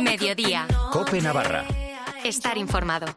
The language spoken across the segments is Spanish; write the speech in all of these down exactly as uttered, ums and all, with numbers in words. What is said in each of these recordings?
Mediodía. COPE Navarra. Estar informado.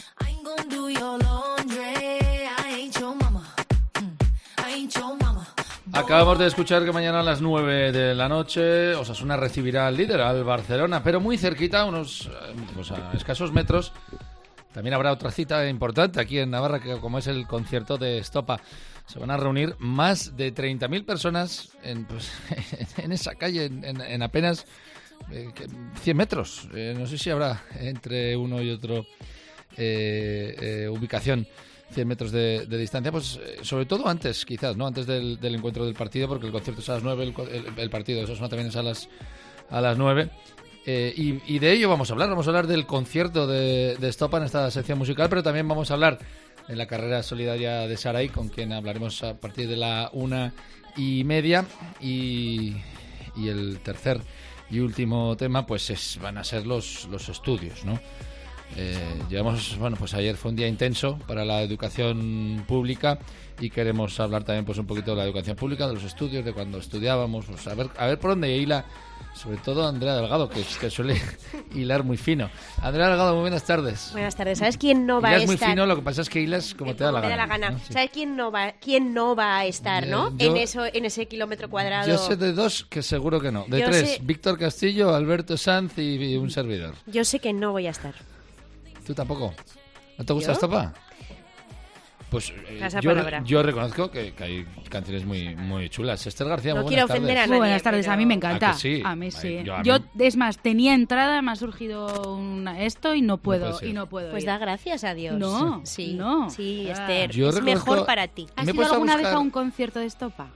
Acabamos de escuchar que mañana a las nueve de la noche Osasuna recibirá al líder, al Barcelona, pero muy cerquita, unos pues a escasos metros, también habrá otra cita importante aquí en Navarra, que como es el concierto de Estopa. Se van a reunir más de treinta mil personas en, pues, en esa calle, en, en, en apenas eh, cien metros. Eh, no sé si habrá entre uno y otro eh, eh, ubicación. cien metros de, de distancia, pues eh, sobre todo antes, quizás, ¿no? Antes del, del encuentro del partido, porque el concierto es a las nueve, el, el, el partido de Osasuna también es a las, a las nueve. Eh, y, y de ello vamos a hablar, vamos a hablar del concierto de, de Estopa en esta sección musical, pero también vamos a hablar de la carrera solidaria de Sarai, con quien hablaremos a partir de la una y media. Y, y el tercer y último tema, pues es, van a ser los, los estudios, ¿no? Eh, llevamos, bueno, pues ayer fue un día intenso para la educación pública y queremos hablar también pues un poquito de la educación pública, de los estudios, de cuando estudiábamos, pues a ver, a ver por dónde hila, sobre todo Andrea Delgado, que, que suele hilar muy fino. Andrea Delgado, muy buenas tardes. Buenas tardes. ¿Sabes quién no va Hilas a estar? muy fino, lo que pasa es que hilas como te da la me gana. da la gana. ¿no? Sí. ¿Sabes quién no va, quién no va a estar, Eh, no? yo- en eso, en ese kilómetro cuadrado. Yo sé de dos que seguro que no. De Yo tres, sé- Víctor Castillo, Alberto Sanz y, y un servidor. Yo sé que no voy a estar. ¿Tú tampoco? ¿No te gusta ¿Yo? Estopa? Pues eh, Casa yo, palabra. yo reconozco que, que hay canciones muy muy chulas. Esther García, No muy quiero buenas ofender a tardes. nadie. Muy buenas tardes, pero- a mí me encanta. ¿A que sí? A mí Ay, sí. yo a mí- Yo, es más, tenía entrada, me ha surgido una, esto y no puedo, puede ser. y no puedo Pues ir. da gracias a Dios. No, sí, no. Sí, Ah. Esther. Yo es reconozco- mejor para ti. ¿Has me he ido puesto a alguna vez buscar- a un concierto de Estopa?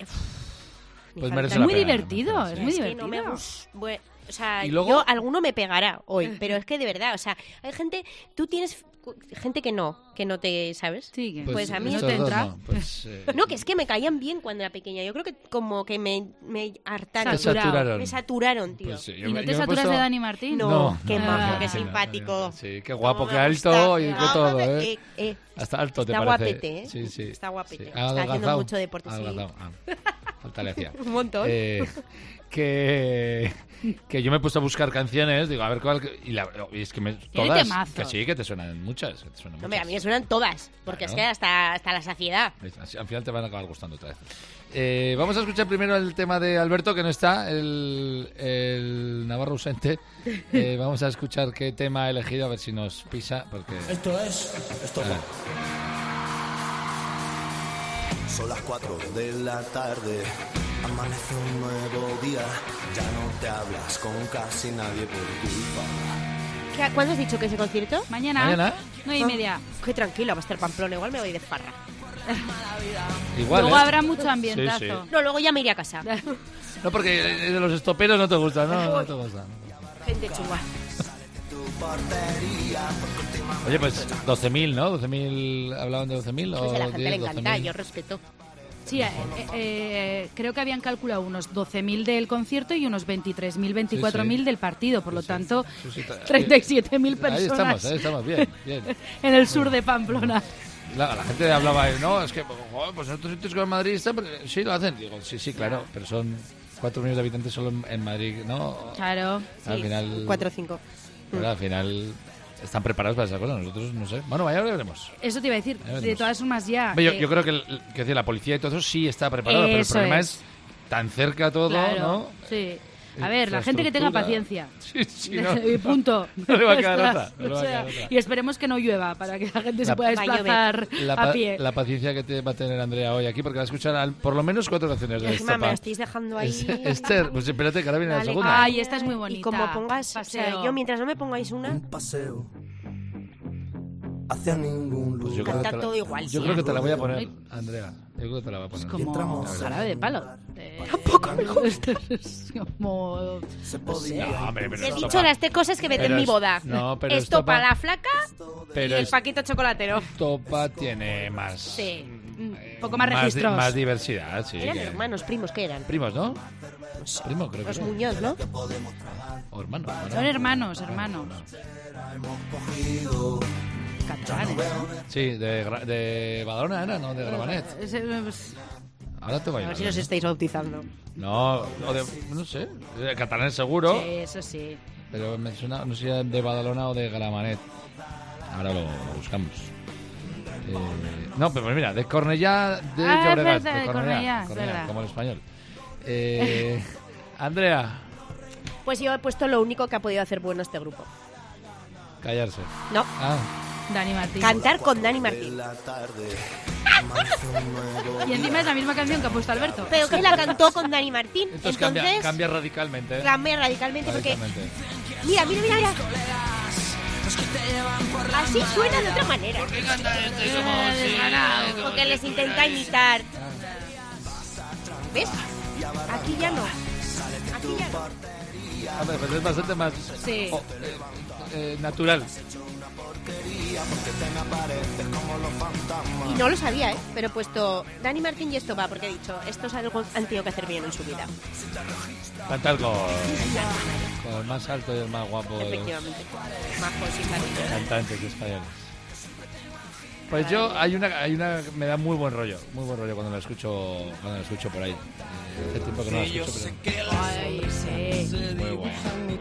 Me Pues falta- merece Es la muy pena, divertido, merece. es muy Es que divertido. no me gus- bue- O sea, Y luego- yo, alguno me pegará hoy, pero es que de verdad, o sea, hay gente, tú tienes cu- gente que no, que no te, ¿sabes? Sí, que- Pues a mí estos no te dos entra. no, pues, eh, No, que es que me caían bien cuando era pequeña. Yo creo que como que me, me hartaron. te saturaron. Me saturaron, tío. Pues sí, yo ¿Y me- no yo te me he saturas puesto- de Dani Martín? No, qué Ah. majo, qué no, simpático. Sí, qué guapo, Cómo qué me alto gusta. y qué Ah, todo, ¿eh? eh, eh. Hasta alto te Está parece. guapete, ¿eh? Sí, sí. Está guapete. Sí. Está Ah, haciendo adelgazado. mucho deporte, sí. Adelgazado, ah. Falta le hacía. Un montón. Eh, que, que yo me he puesto a buscar canciones, digo, a ver cuál... Y, la, y es que me, Tiene todas... temazos. Que sí, que te suenan muchas. Que te suenan Hombre, a muchas. mí me suenan todas, porque Claro. es que hasta, hasta la saciedad. Así, al final te van a acabar gustando otra vez. Eh, vamos a escuchar primero el tema de Alberto, que no está, el, el Navarro ausente. Eh, vamos a escuchar qué tema ha elegido, a ver si nos pisa, porque... Esto es Estopa. A ver. Son las cuatro de la tarde, amanece un nuevo día, ya no te hablas con casi nadie por culpa. ¿Qué- ¿Cuándo has dicho que ese concierto? Mañana, Mañana. nueve y media. Ah, qué tranquilo, va a estar Pamplona, igual me voy de farra. Igual, Luego ¿eh? habrá mucho ambientazo. Sí, sí. No, luego ya me iré a casa. No, porque de los estoperos no te gusta, ¿no? No te gusta. Gente chunga. Oye, pues doce mil, ¿no? doce mil, ¿hablaban de doce mil o Pues a la gente diez, le encanta, doce mil? yo respeto. Sí, eh, eh, creo que habían calculado unos doce mil del concierto y unos veintitrés mil, veinticuatro mil Sí, sí. del partido. Por lo Sí, sí. tanto, Sí, sí, está- treinta y siete mil Ahí personas estamos, ahí estamos, bien, bien. en el sur de Pamplona. La, la gente hablaba, no, es que, joder, pues en otros sitios como en Madrid están, porque sí lo hacen. Digo, sí, sí, claro, pero son cuatro millones de habitantes solo en, en Madrid, ¿no? Claro. Al Sí, final... cuatro o cinco. Claro, al final están preparados para esa cosa, nosotros no sé. Bueno, vaya, veremos. Eso te iba a decir. Ya veremos. De todas formas, ya. Yo, eh, yo creo que, el- que decir, la policía y todo eso sí está preparado, pero el Eso problema es. es. tan cerca todo, claro, ¿no? sí. A ver, la gente que tenga paciencia. Sí, sí, no. Y punto. No le va a quedar Ya otra, está. no le va a O sea, quedar otra. y esperemos que no llueva para que la gente La- se pueda Va a llover. desplazar La, a pa- pie. la paciencia que te va a tener Andrea hoy aquí, porque va a escuchar al- por lo menos cuatro canciones Y de encima me Estopa. la estáis dejando ahí. Es- Esther, pues espérate que ahora viene la Dale. segunda. Ay, esta es muy bonita. Y como pongas, o sea, Paseo. yo mientras no me pongáis una, Un paseo hacia ningún Pues yo lugar. creo que Canta te la- todo igual, Yo sí. creo que te la voy a poner, Andrea. Yo creo que te la voy a Es poner. como Entramos. jarabe de palo. Eh, Tampoco me gusta. Es como... Se podía. No, hombre, pero he Estopa- dicho las tres cosas que vete Pero en mi es- boda. no, pero Esto Estopa- para la flaca pero y el es- paquito chocolatero. Estopa tiene más. Sí, un eh, poco más di- registros. Más diversidad, sí. Eran que- hermanos, primos, ¿qué eran? Primos, ¿no? Primo, creo que Los era. Muñoz, ¿no? O hermano. Son hermanos, hermanos. Catalanes, ¿no? Sí, de, Gra- de Badalona era, ¿no? De Gravanet. Es- es- Ahora te voy A a ver si los estáis bautizando. No, o de, no sé, de catalán seguro. Sí, eso sí. pero me suena, no sé si era de Badalona o de Gramenet. Ahora lo, lo buscamos. Eh, no, pero mira, de Cornellá de Ah, es Llobregat, verdad, de de Cornellá, Cornellá, es Cornellá, verdad. como el español. Eh, Andrea, Pues yo he puesto lo único que ha podido hacer bueno este grupo. callarse. No, Ah, Dani Martín. cantar con Dani Martín. La tarde, amanece un nuevo Y encima es la misma canción que ha puesto Alberto. Pero que la cantó con Dani Martín. entonces, Entonces, cambia, cambia radicalmente. ¿eh? cambia radicalmente porque... Radicalmente. Mira, mira, mira, mira. Así suena de otra manera. Porque les intenta imitar. ¿Ves? Aquí ya no. Aquí ya no. A ver, pues es bastante más Sí. oh, eh, eh, natural. Y no lo sabía, ¿eh? Pero he puesto Dani Martín y esto va, porque he dicho, esto es algo han tenido que hacer bien en su vida. Cantar con, con el más alto y el más guapo de los Efectivamente. Majos y cariños. cantantes españoles. Pues yo, hay una, hay una, me da muy buen rollo, muy buen rollo cuando la escucho, cuando la escucho por ahí. Eh, Hace tiempo que no la escucho, pero Ay, sí. muy buena.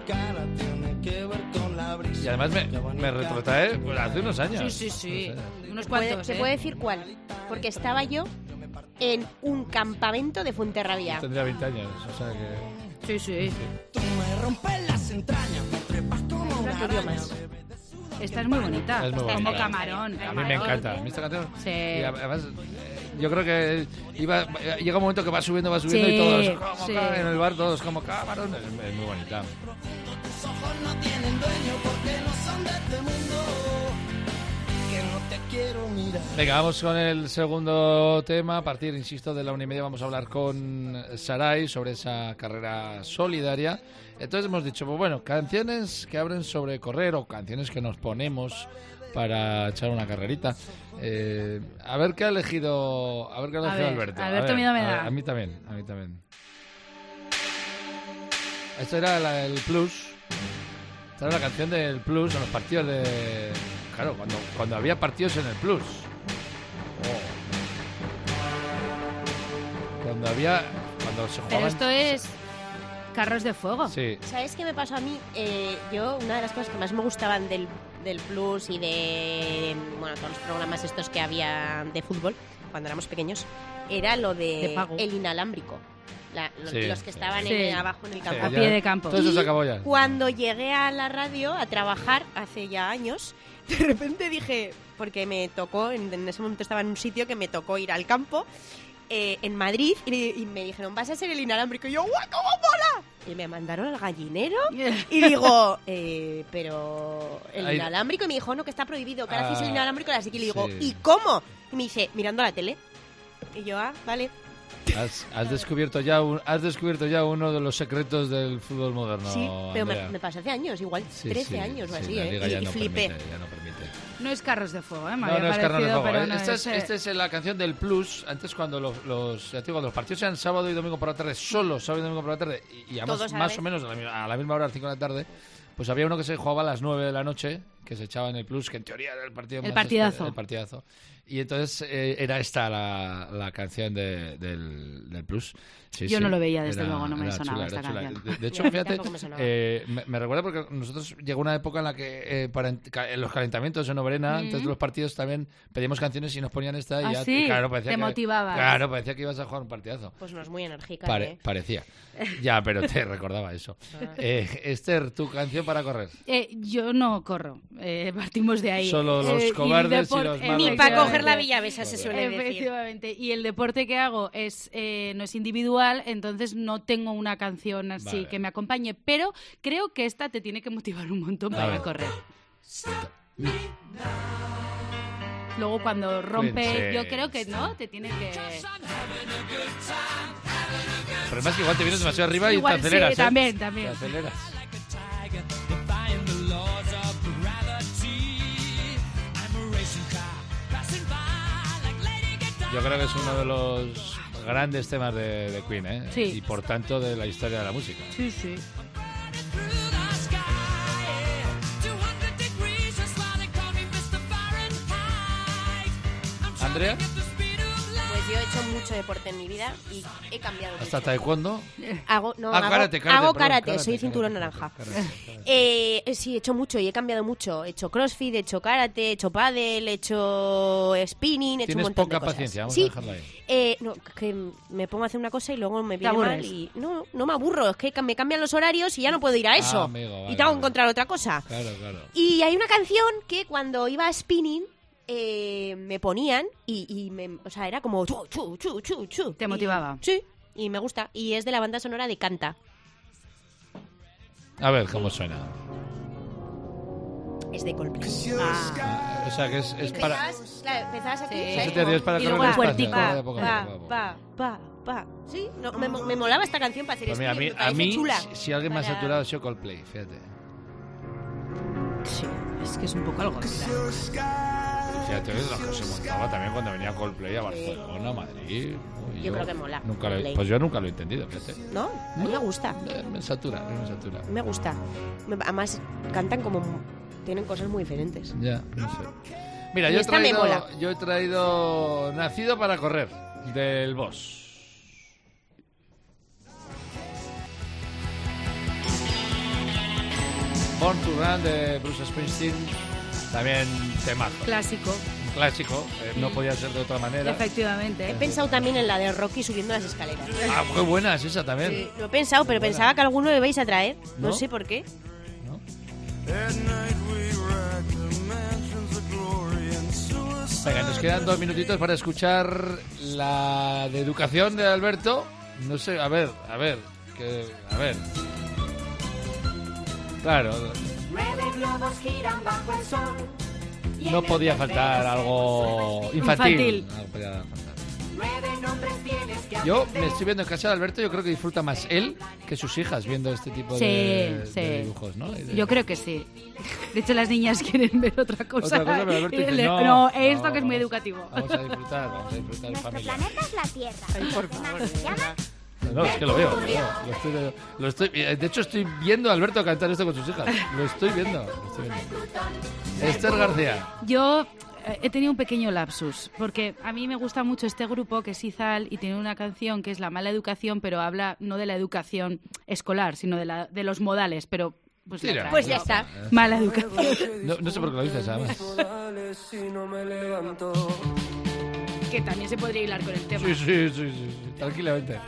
Y además me, me retrotrae pues, hace unos años. Sí, sí, sí. No sé. Unos ¿Puede- cuantos, ¿Se ¿eh? puede decir cuál? Porque estaba yo en un campamento de Fuenterrabía. Tendría veinte años, o sea que... Sí, sí. No te digo más. Esta es muy bonita. Es muy Como bonita. camarón. A mí me encanta. ¿A mí esta canción? Sí. Y además, eh, yo creo que iba, llega un momento que va subiendo, va subiendo Sí, y todos como sí. ca- en el bar, todos como camarón. Es, es muy bonita. Venga, vamos con el segundo tema. A partir, insisto, de la una y media vamos a hablar con Sarai sobre esa carrera solidaria. Entonces hemos dicho, pues bueno, canciones que hablen sobre correr o canciones que nos ponemos para echar una carrerita. Eh, a ver qué ha elegido, a ver qué ha A elegido ver, Alberto. A Alberto ver, miedo me a ver, da. a mí también, a mí también. Esto era la- el Plus. Esta era la canción del Plus en los partidos de... Claro, cuando, cuando había partidos en el Plus. Oh. Cuando había... Cuando se jugaban... Pero esto es Carros de Fuego. Sí. ¿Sabes qué me pasó a mí? Eh, yo, una de las cosas que más me gustaban del, del Plus y de, bueno, todos los programas estos que había de fútbol, cuando éramos pequeños, era lo de, De pago. el inalámbrico. La- los, Sí, los que sí. estaban Sí. en- abajo en el campo. A ya- pie de campo. Todo eso Y se acabó ya. Cuando llegué a la radio a trabajar hace ya años, de repente dije, porque me tocó, en, en ese momento estaba en un sitio que me tocó ir al campo, eh, en Madrid, y, y me dijeron, vas a ser el inalámbrico. Y yo, ¡guau, cómo mola! Y me mandaron al gallinero y digo, eh, pero el Ahí- inalámbrico. Y me dijo, no, que está prohibido, que ahora Ah, hacéis el inalámbrico. Así que le digo, sí. ¿y cómo? Y me dice, mirando la tele. Y yo, ah, vale. Has, has descubierto ya un- has descubierto ya uno de los secretos del fútbol moderno. sí, pero me, Andrea. me pasó hace años, igual Sí, trece sí, años o sí, así, la ¿eh? liga Y, ya y no flipé. permite, ya no permite. No es Carros de Fuego, ¿eh? Me No, había no es carne de parecido, fuego. pero ¿eh? no Esta es, es, eh. esta es la canción del Plus. Antes, cuando los, los, ya te digo, los partidos eran sábado y domingo por la tarde, solo sábado y domingo por la tarde, y, y además Todos a la más vez. o menos a la, mi- a la misma hora, a las cinco de la tarde, pues había uno que se jugaba a las nueve de la noche, que se echaba en el Plus, que en teoría era el partido El más partidazo. espe- el partidazo. Y entonces eh, era esta la, la canción de- del, del Plus. Sí, Yo sí. no lo veía, desde Era- luego, no me era sonaba chula, esta era chula. canción. De, de hecho, Y a mí fíjate, tampoco me sonaba. eh, me, me recuerda porque nosotros llegó una época en la que eh, para ent- ca- en los calentamientos en Oberena, Mm. antes de los partidos también pedíamos canciones y nos ponían esta y ¿Ah, ya sí? claro, parecía Te que, motivabas. Claro, parecía que ibas a jugar un partidazo. Pues no es muy enérgica, Pare- ¿eh? parecía. Ya, pero te recordaba eso. Ah. Eh, Esther, tu canción para correr. Eh, yo no corro, eh, partimos de ahí. Solo los Eh, cobardes y depor- los eh, malos. Ni para Efectivamente. coger la villavesa se suele decir. Efectivamente. Y el deporte que hago es eh, no es individual, entonces no tengo una canción así Vale. que me acompañe, pero creo que esta te tiene que motivar un montón A para ver. correr. Luego cuando rompe, Princess. yo creo que no, te tiene que... Pero más que igual te vienes demasiado arriba y Igual te aceleras. sí, ¿eh? también, Te también. aceleras. Yo creo que es uno de los grandes temas de, de Queen, ¿eh? Sí. Y por tanto de la historia de la música. Sí, sí. Andrea, Pues Pues yo he hecho mucho deporte en mi vida y he cambiado mucho. ¿Hasta taekwondo? Hago, no, Ah, hago, karate, karate, hago perdón, karate, karate, soy karate, cinturón karate, naranja. karate, karate. Eh, sí, he hecho mucho y he cambiado mucho. He hecho crossfit, he hecho karate, he hecho pádel, he hecho spinning, he hecho un Tienes montón poca de cosas. paciencia, vamos sí, a dejarla ahí. Eh, no, que me pongo a hacer una cosa y luego me Te viene mal aburres. y no, no me aburro, es que me cambian los horarios y ya no puedo ir a eso. Ah, amigo, vale, y tengo que vale. encontrar otra cosa. Claro, claro. Y hay una canción que cuando iba a spinning eh, me ponían y, y me, o sea, era como chu, chu, chu, chu, chu. Te Y- motivaba. sí, y me gusta. Y es de la banda sonora de Canta. A ver cómo suena. Es de Coldplay. Ah, O sea, que es, es para... Empezabas, claro, empezabas aquí, Sí. ¿sabes? Ese te dio es para Y correr luego despacio, puertica. correr Pa, de poco a pa, poco, poco. pa, pa, pa. Sí, no, me, me molaba esta canción para hacer Pues mira, a mí, spinning, me a parece mí chula. si, si alguien me ha Para- saturado ha sido Coldplay, fíjate. sí, es que es un poco algo. Fíjate, ves lo que se montaba también cuando venía Coldplay a Barcelona, Madrid. Uy, Yo creo que mola, Nunca lo he- Coldplay. pues yo nunca lo he entendido, fíjate. ¿No? A mí me gusta. Eh, Me satura, a mí me satura. Me gusta. Me- Además, cantan como... Tienen cosas muy diferentes. Ya, no sé. Mira, Y yo he, esta me traído, mola. yo he traído Nacido para correr, del Boss. Born to Run de Bruce Springsteen, también temazo. Clásico, Un clásico, eh, no podía ser de otra manera. efectivamente. He pensado también en la de Rocky subiendo las escaleras. Ah, qué buena es esa también. Sí, lo he pensado, pero pensaba que alguno le vais a traer. No, ¿No? sé por qué. ¿No? Venga, nos quedan dos minutitos para escuchar la de educación de Alberto. No sé, a ver, a ver, que, a ver. Claro, no podía faltar algo infantil. Infantil. No podía faltar. Yo me estoy viendo en casa de Alberto, yo creo que disfruta más él que sus hijas viendo este tipo Sí, de, sí. de dibujos, ¿no? Y de- Yo creo que sí. De hecho, las niñas quieren ver otra cosa. Otra cosa, pero Alberto Y dice, le- no, no, esto no, que es muy vamos- educativo. Vamos a disfrutar, vamos a disfrutar en Nuestro familia. planeta es la Tierra. Ay, por favor. Se llama No, es que lo veo, lo veo. Lo estoy, lo estoy- de hecho, estoy viendo a Alberto cantar esto con sus hijas. Lo estoy viendo. Lo estoy viendo. Esther García. Yo eh, he tenido un pequeño lapsus, porque a mí me gusta mucho este grupo que es Izal y tiene una canción que es La mala educación, pero habla no de la educación escolar, sino de, la, de los modales, pero pues, la Tira. traigo. Pues ya está. Mala educación. No, no sé por qué lo dices, además. Que también se podría hilar con el tema. Sí, sí, sí, sí, sí, tranquilamente.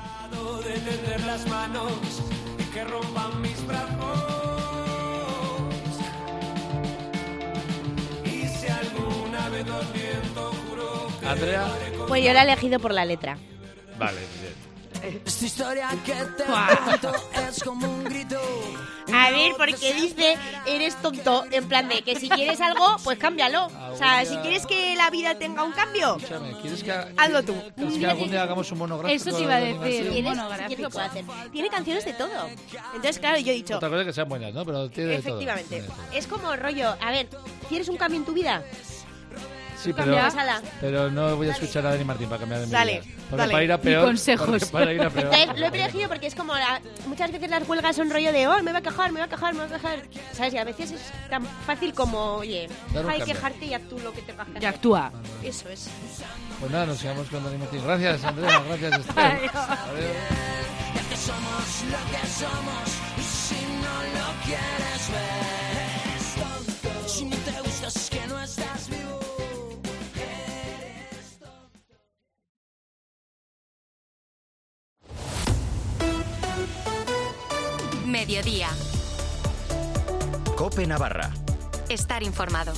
Andrea. Pues yo la he elegido por la letra. Vale, bien. Esta historia que te Buah. cuento es como un grito. A ver, porque dice, eres tonto, en plan de que si quieres algo, pues cámbialo. O sea, si quieres que la vida tenga un cambio, Escúchame, ¿quieres que, hazlo tú. ¿quieres que algún día hagamos un monográfico? Eso te iba a de decir. Nacido? Un ¿Quieres? monográfico. ¿Quieres lo puedo hacer? Tiene canciones de todo. Entonces, claro, yo he dicho, Otra cosa es que sean buenas, ¿no? Pero tiene de todo. efectivamente, Tiene de todo. es como rollo, a ver, ¿quieres un cambio en tu vida? Sí, pero, Cambia. Pásala. pero no voy a escuchar a Dani Martín para cambiar de mi Dale, vida. Porque dale. para ir a Ni peor. consejos. porque Para ir a peor. Entonces, lo he elegido porque es como, la- muchas veces las huelgas son rollo de, oh, me voy a quejar, me voy a quejar, me voy a quejar. ¿Sabes? Y a veces es tan fácil como, oye, Dar un deja de cambio. quejarte y haz tú lo que te Y actúa. Eso es. Pues nada, nos sigamos con Dani Martín. Gracias, Andrea. Gracias, Esther. Adiós. Ya que somos lo que somos y si no lo quieres ver eres tonto. Si no te gusta es que no estás vivo. Mediodía. Cope Navarra. Estar informado.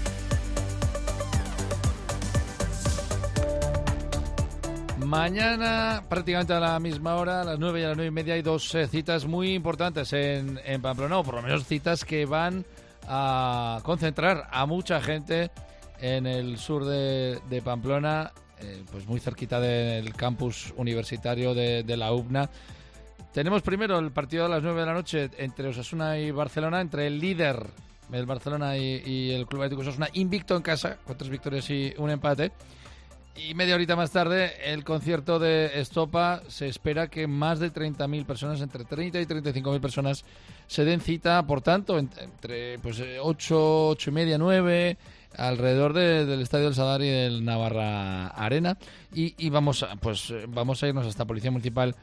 Mañana, prácticamente a la misma hora, a las nueve y a las nueve y media, hay dos eh, citas muy importantes en, en Pamplona, o por lo menos citas que van a concentrar a mucha gente en el sur de, de Pamplona, eh, pues muy cerquita del campus universitario de, de la U B N A. Tenemos primero el partido a las nueve de la noche entre Osasuna y Barcelona, entre el líder, el Barcelona, y, y el Club Atlético Osasuna, invicto en casa, con tres victorias y un empate. Y media horita más tarde, el concierto de Estopa. Se espera que más de treinta mil personas, entre treinta y treinta y cinco mil personas, se den cita. Por tanto, en- entre pues ocho, ocho y media, nueve, alrededor de, del Estadio del Sadar y del Navarra Arena. Y, y vamos, a, pues, vamos a irnos hasta Policía Municipal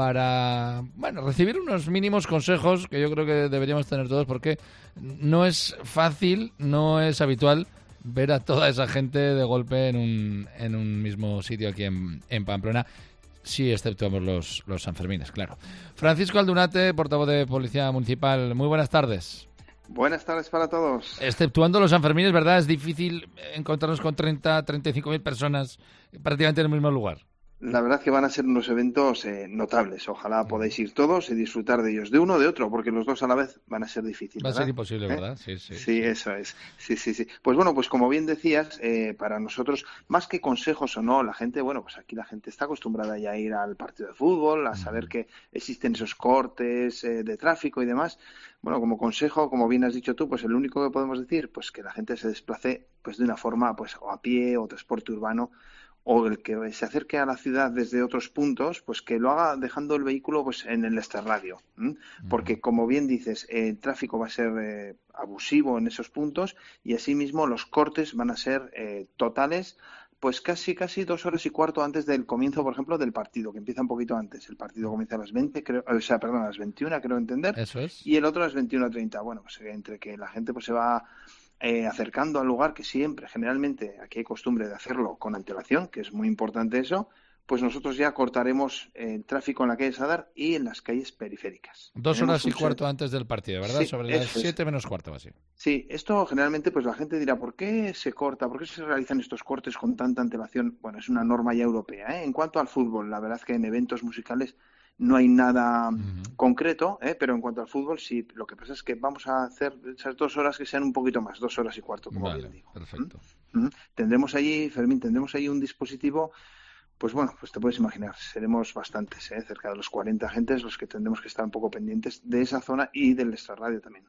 para, bueno, recibir unos mínimos consejos que yo creo que deberíamos tener todos, porque no es fácil, no es habitual ver a toda esa gente de golpe en un, en un mismo sitio aquí en, en Pamplona. Sí, exceptuamos los, los Sanfermines, claro. Francisco Aldunate, portavoz de Policía Municipal, muy buenas tardes. Buenas tardes para todos. Exceptuando los Sanfermines, ¿verdad? Es difícil encontrarnos con treinta, treinta y cinco mil personas prácticamente en el mismo lugar. La verdad es que van a ser unos eventos eh, notables. Ojalá podáis ir todos y disfrutar de ellos, de uno o de otro, porque los dos a la vez van a ser difíciles. Va a ¿verdad? ser imposible, ¿verdad? ¿Eh? Sí, sí, sí, sí. Eso es. Sí, sí, sí. Pues bueno, pues como bien decías, eh, para nosotros, más que consejos o no, la gente, bueno, pues aquí la gente está acostumbrada ya a ir al partido de fútbol, a saber que existen esos cortes eh, de tráfico y demás. Bueno, como consejo, como bien has dicho tú, pues el único que podemos decir, pues que la gente se desplace pues de una forma, pues o a pie o transporte urbano, o el que se acerque a la ciudad desde otros puntos, pues que lo haga dejando el vehículo pues en el extrarradio, ¿m? Porque como bien dices, el tráfico va a ser eh, abusivo en esos puntos y asimismo los cortes van a ser eh, totales, pues casi casi dos horas y cuarto antes del comienzo, por ejemplo, del partido, que empieza un poquito antes. El partido comienza a las veinte, creo, o sea, perdón, a las veintiuna, creo entender. Eso es. Y el otro a las veintiuna treinta. Bueno, pues entre que la gente pues se va Eh, acercando al lugar, que siempre, generalmente, aquí hay costumbre de hacerlo con antelación, que es muy importante eso, pues nosotros ya cortaremos el tráfico en la calle Sadar y en las calles periféricas. Dos Tenemos horas y un cuarto set... antes del partido, ¿verdad? Sí, Sobre las eso es. siete menos cuarto, así. Sí, esto generalmente, pues la gente dirá, ¿por qué se corta? ¿Por qué se realizan estos cortes con tanta antelación? Bueno, es una norma ya europea, ¿eh? En cuanto al fútbol, la verdad es que en eventos musicales no hay nada uh-huh. concreto, ¿eh? Pero en cuanto al fútbol, sí, lo que pasa es que vamos a hacer esas dos horas que sean un poquito más, dos horas y cuarto, como vale, bien digo. Perfecto. ¿Mm? Tendremos allí, Fermín, tendremos allí un dispositivo, pues bueno, pues te puedes imaginar, seremos bastantes, ¿eh? Cerca de los cuarenta agentes los que tendremos que estar un poco pendientes de esa zona y del extrarradio también.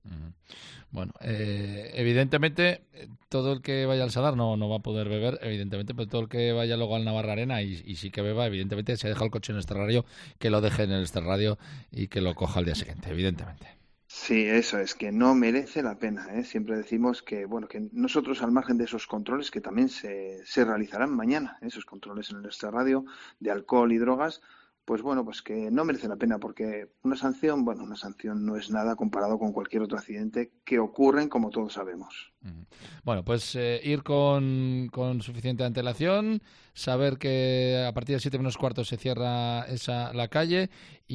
Bueno, eh, evidentemente todo el que vaya al Sadar no, no va a poder beber, evidentemente, pero todo el que vaya luego al Navarra Arena y, y sí que beba, evidentemente, si deja el coche en el extrarradio, que lo deje en el extrarradio y que lo coja al día siguiente, evidentemente. Sí, eso es, que no merece la pena, ¿eh? Siempre decimos que, bueno, que nosotros al margen de esos controles que también se, se realizarán mañana, ¿eh? Esos controles en el extrarradio de alcohol y drogas, pues bueno, pues que no merece la pena porque una sanción, bueno, una sanción no es nada comparado con cualquier otro accidente que ocurren, como todos sabemos. Bueno, pues eh, ir con, con suficiente antelación, saber que a partir de siete menos cuarto se cierra esa la calle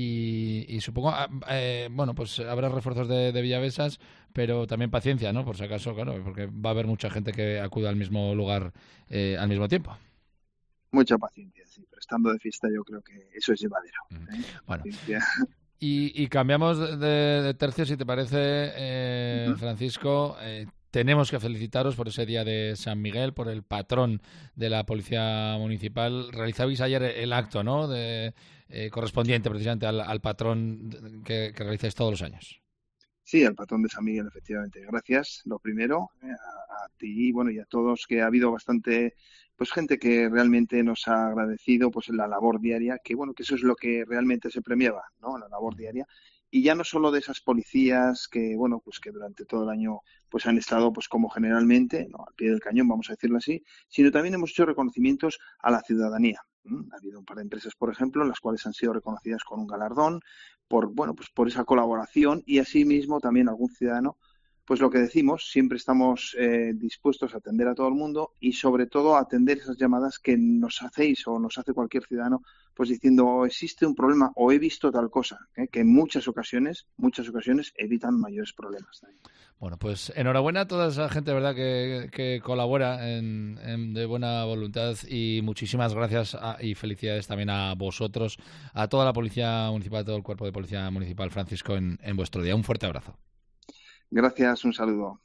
y, y supongo, eh, bueno, pues habrá refuerzos de, de Villavesas, pero también paciencia, ¿no? Por si acaso, claro, porque va a haber mucha gente que acuda al mismo lugar eh, al mismo tiempo. Mucha paciencia, sí, pero estando de fiesta yo creo que eso es llevadero. ¿eh? Bueno, y, y cambiamos de, de tercio, si te parece, eh, uh-huh. Francisco. Eh, tenemos que felicitaros por ese día de San Miguel, por el patrón de la Policía Municipal. Realizabais ayer el acto, ¿no?, de, eh, correspondiente precisamente al, al patrón que, que realizáis todos los años. Sí, al patrón de San Miguel, efectivamente. Gracias, lo primero, eh, a, a ti, bueno, y a todos, que ha habido bastante, pues gente que realmente nos ha agradecido, pues la labor diaria, que bueno, que eso es lo que realmente se premiaba, ¿no? La labor diaria. Y ya no solo de esas policías que, bueno, pues que durante todo el año pues han estado, pues como generalmente, ¿no?, al pie del cañón, vamos a decirlo así, sino también hemos hecho reconocimientos a la ciudadanía. ¿Mm? Ha habido un par de empresas, por ejemplo, las cuales han sido reconocidas con un galardón por, bueno, pues por esa colaboración, y asimismo también algún ciudadano, pues lo que decimos, siempre estamos eh, dispuestos a atender a todo el mundo y sobre todo a atender esas llamadas que nos hacéis o nos hace cualquier ciudadano, pues diciendo, oh, existe un problema o he visto tal cosa, ¿eh? Que en muchas ocasiones, muchas ocasiones evitan mayores problemas también. Bueno, pues enhorabuena a toda esa gente, ¿verdad?, que, que colabora en, en, de buena voluntad, y muchísimas gracias a, y felicidades también a vosotros, a toda la Policía Municipal, a todo el Cuerpo de Policía Municipal, Francisco, en, en vuestro día. Un fuerte abrazo. Gracias, un saludo.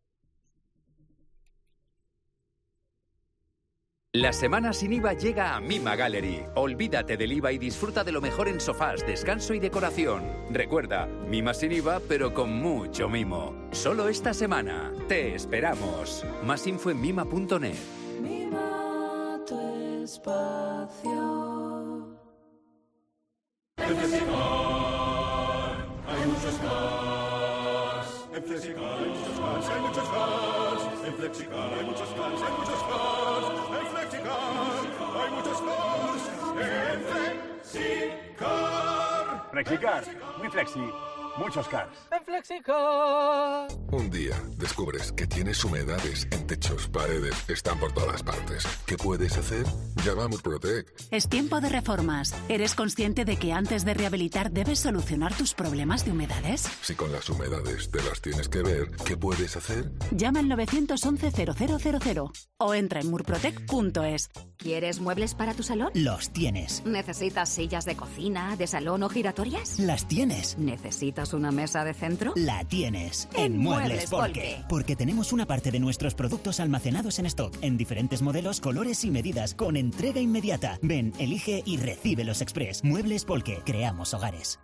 La semana sin I V A llega a Mima Gallery. Olvídate del I V A y disfruta de lo mejor en sofás, descanso y decoración. Recuerda, Mima sin I V A, pero con mucho mimo. Solo esta semana. Te esperamos. Más info en mima punto net. Mima tu espacio. En Flexicar hay muchos más. En Flexicar hay muchos más, hay muchos más. En FlexiCar hay muchos cars, hay muchos cars. En FlexiCar hay muchos cars. En FlexiCar. FlexiCar, muy flexi, muchos cars. En FlexiCar. Un día descubres que tienes humedades en techos, paredes, están por todas partes. ¿Qué puedes hacer? Llama a Murprotec. Es tiempo de reformas. ¿Eres consciente de que antes de rehabilitar debes solucionar tus problemas de humedades? Si con las humedades te las tienes que ver, ¿qué puedes hacer? Llama al nueve once cero cero cero cero o entra en murprotec punto es. ¿Quieres muebles para tu salón? Los tienes. ¿Necesitas sillas de cocina, de salón o giratorias? Las tienes. ¿Necesitas una mesa de centro? La tienes. En, En Muebles Muebles Polke. Polke. Porque tenemos una parte de nuestros productos almacenados en stock, en diferentes modelos, colores y medidas, con entrega inmediata. Ven, elige y recíbelos express. Muebles Polke. Creamos hogares.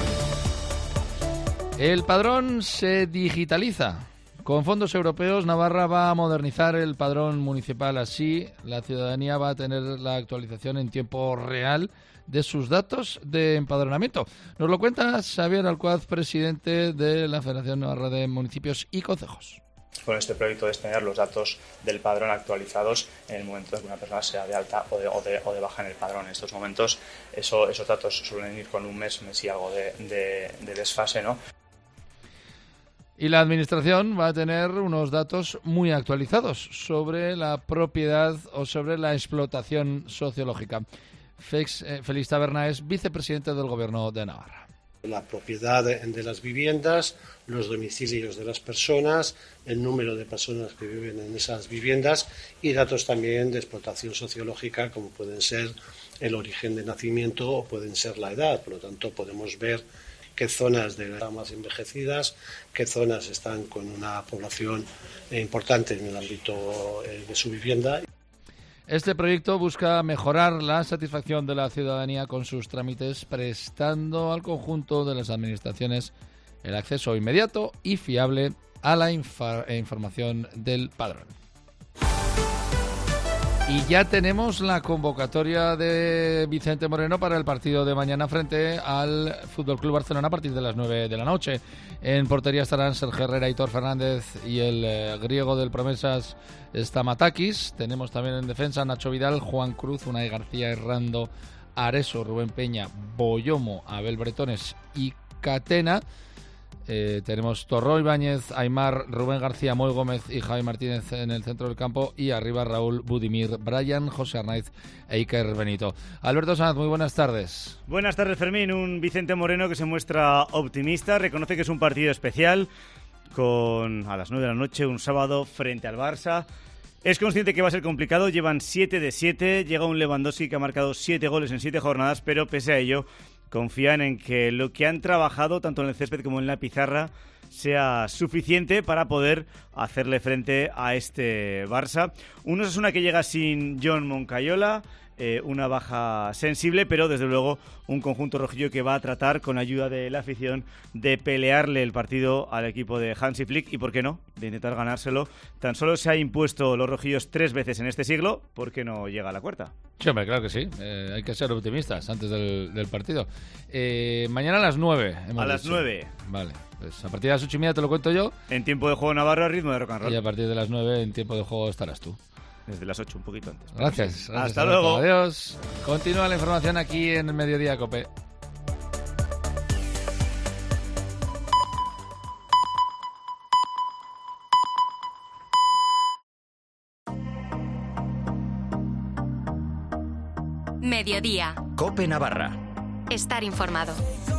El padrón se digitaliza. Con fondos europeos, Navarra va a modernizar el padrón municipal. Así, la ciudadanía va a tener la actualización en tiempo real de sus datos de empadronamiento. Nos lo cuenta Xavier Alcuaz, presidente de la Federación Navarra de Municipios y Concejos. Con este proyecto es tener los datos del padrón actualizados en el momento en que una persona sea de alta o de, o de, o de baja en el padrón. En estos momentos eso, esos datos suelen ir con un mes, mes y algo de, de, de desfase, ¿no? Y la Administración va a tener unos datos muy actualizados sobre la propiedad o sobre la explotación sociológica. Fex, eh, Félix Taberna es vicepresidente del Gobierno de Navarra. La propiedad de, de las viviendas, los domicilios de las personas, el número de personas que viven en esas viviendas y datos también de explotación sociológica como pueden ser el origen de nacimiento o pueden ser la edad. Por lo tanto, podemos ver qué zonas de las más envejecidas, qué zonas están con una población importante en el ámbito de su vivienda. Este proyecto busca mejorar la satisfacción de la ciudadanía con sus trámites, prestando al conjunto de las administraciones el acceso inmediato y fiable a la infa- información del padrón. Y ya tenemos la convocatoria de Vicente Moreno para el partido de mañana frente al F C Barcelona a partir de las nueve de la noche. En portería estarán Sergio Herrera, Aitor Fernández y el eh, griego del Promesas Stamatakis. Tenemos también en defensa Nacho Vidal, Juan Cruz, Unai García, Hernando Areso, Rubén Peña, Boyomo, Abel Bretones y Catena. Eh, tenemos Torró, Ibáñez, Aymar, Rubén García, Moy Gómez y Javi Martínez en el centro del campo y arriba Raúl, Budimir, Brian, José Arnaiz e Iker Benito. Alberto Sanz, muy buenas tardes. Buenas tardes, Fermín. Un Vicente Moreno que se muestra optimista, reconoce que es un partido especial con a las nueve de la noche un sábado frente al Barça. Es consciente que va a ser complicado, llevan siete de siete, llega un Lewandowski que ha marcado siete goles en siete jornadas, pero pese a ello confían en que lo que han trabajado, tanto en el césped como en la pizarra, sea suficiente para poder hacerle frente a este Barça. Un Osasuna que llega sin John Moncayola, eh, una baja sensible, pero desde luego un conjunto rojillo que va a tratar, con ayuda de la afición, de pelearle el partido al equipo de Hansi Flick y, ¿por qué no?, de intentar ganárselo. Tan solo se ha impuesto los rojillos tres veces en este siglo, ¿por qué no llega a la cuarta? Sí, hombre, claro que sí. Eh, hay que ser optimistas antes del, del partido. Eh, mañana a las nueve. A las dicho. nueve. Vale. Pues a partir de las ocho y media te lo cuento yo. En tiempo de juego Navarro, a ritmo de rock and roll. Y a partir de las nueve en tiempo de juego estarás tú. Desde las ocho, un poquito antes. Gracias. gracias Hasta luego. Adiós. Continúa la información aquí en el Mediodía Cope. Mediodía. Cope Navarra. Estar informado.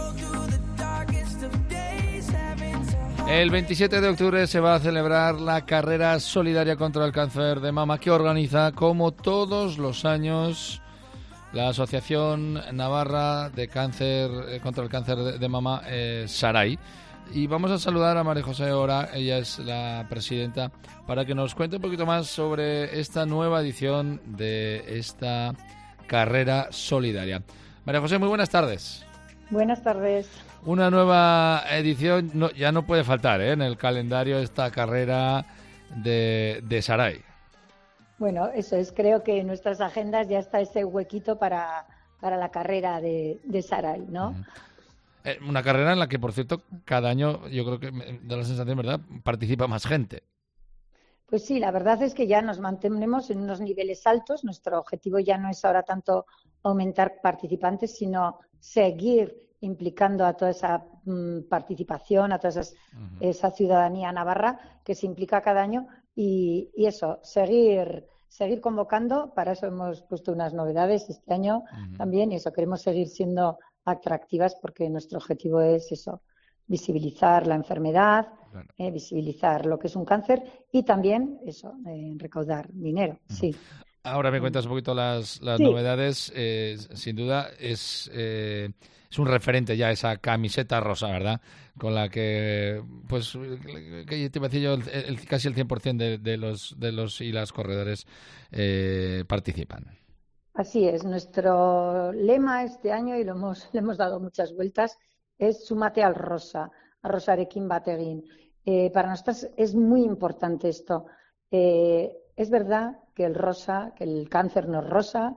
El veintisiete de octubre se va a celebrar la carrera solidaria contra el cáncer de mama que organiza, como todos los años, la Asociación Navarra de Cáncer eh, contra el Cáncer de, de Mama, eh, Sarai. Y vamos a saludar a María José Ora, ella es la presidenta, para que nos cuente un poquito más sobre esta nueva edición de esta carrera solidaria. María José, muy buenas tardes. Buenas tardes. Una nueva edición, no, ya no puede faltar ¿eh? en el calendario esta carrera de, de Sarai. Bueno, eso es, creo que en nuestras agendas ya está ese huequito para, para la carrera de, de Sarai, ¿no? Uh-huh. Eh, una carrera en la que, por cierto, cada año, yo creo que da la sensación, ¿verdad?, participa más gente. Pues sí, la verdad es que ya nos mantenemos en unos niveles altos. Nuestro objetivo ya no es ahora tanto aumentar participantes, sino seguir implicando a toda esa mm, participación, a toda esas, uh-huh. esa ciudadanía navarra que se implica cada año y, y eso, seguir seguir convocando. Para eso hemos puesto unas novedades este año uh-huh. también y eso, queremos seguir siendo atractivas porque nuestro objetivo es eso, visibilizar la enfermedad, claro. eh, visibilizar lo que es un cáncer y también eso, eh, recaudar dinero, uh-huh. sí. Ahora me cuentas un poquito las, las sí. novedades. Eh, sin duda es, eh, es un referente ya esa camiseta rosa, ¿verdad? Con la que, pues, que te iba a decir yo, el, el, casi el cien por ciento de, de, los, de los y las corredores eh, participan. Así es. Nuestro lema este año, y lo hemos, le hemos dado muchas vueltas, es súmate al rosa, a Rosarekin bategin. Eh, para nosotros es muy importante esto. Eh, es verdad que el rosa, que el cáncer no es rosa,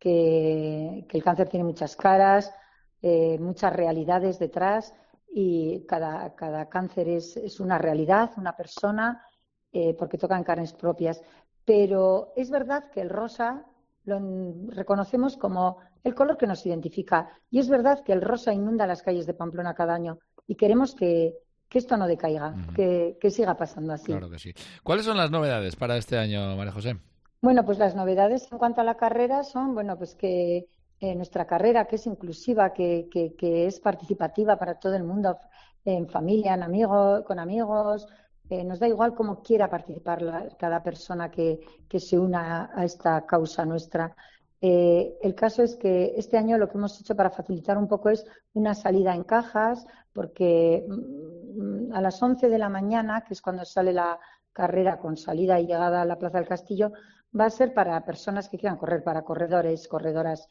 que, que el cáncer tiene muchas caras, eh, muchas realidades detrás y cada, cada cáncer es, es una realidad, una persona, eh, porque tocan carnes propias. Pero es verdad que el rosa lo reconocemos como el color que nos identifica y es verdad que el rosa inunda las calles de Pamplona cada año y queremos que que esto no decaiga, uh-huh. que, que siga pasando así. Claro que sí. ¿Cuáles son las novedades para este año, María José? Bueno, pues las novedades en cuanto a la carrera son, bueno, pues que eh, nuestra carrera, que es inclusiva, que, que, que es participativa para todo el mundo, en familia, en amigos, con amigos, eh, nos da igual cómo quiera participar la, cada persona que, que se una a, a esta causa nuestra. Eh, el caso es que este año lo que hemos hecho para facilitar un poco es una salida en cajas, porque mm, a las once de la mañana, que es cuando sale la carrera con salida y llegada a la Plaza del Castillo, va a ser para personas que quieran correr, para corredores, corredoras.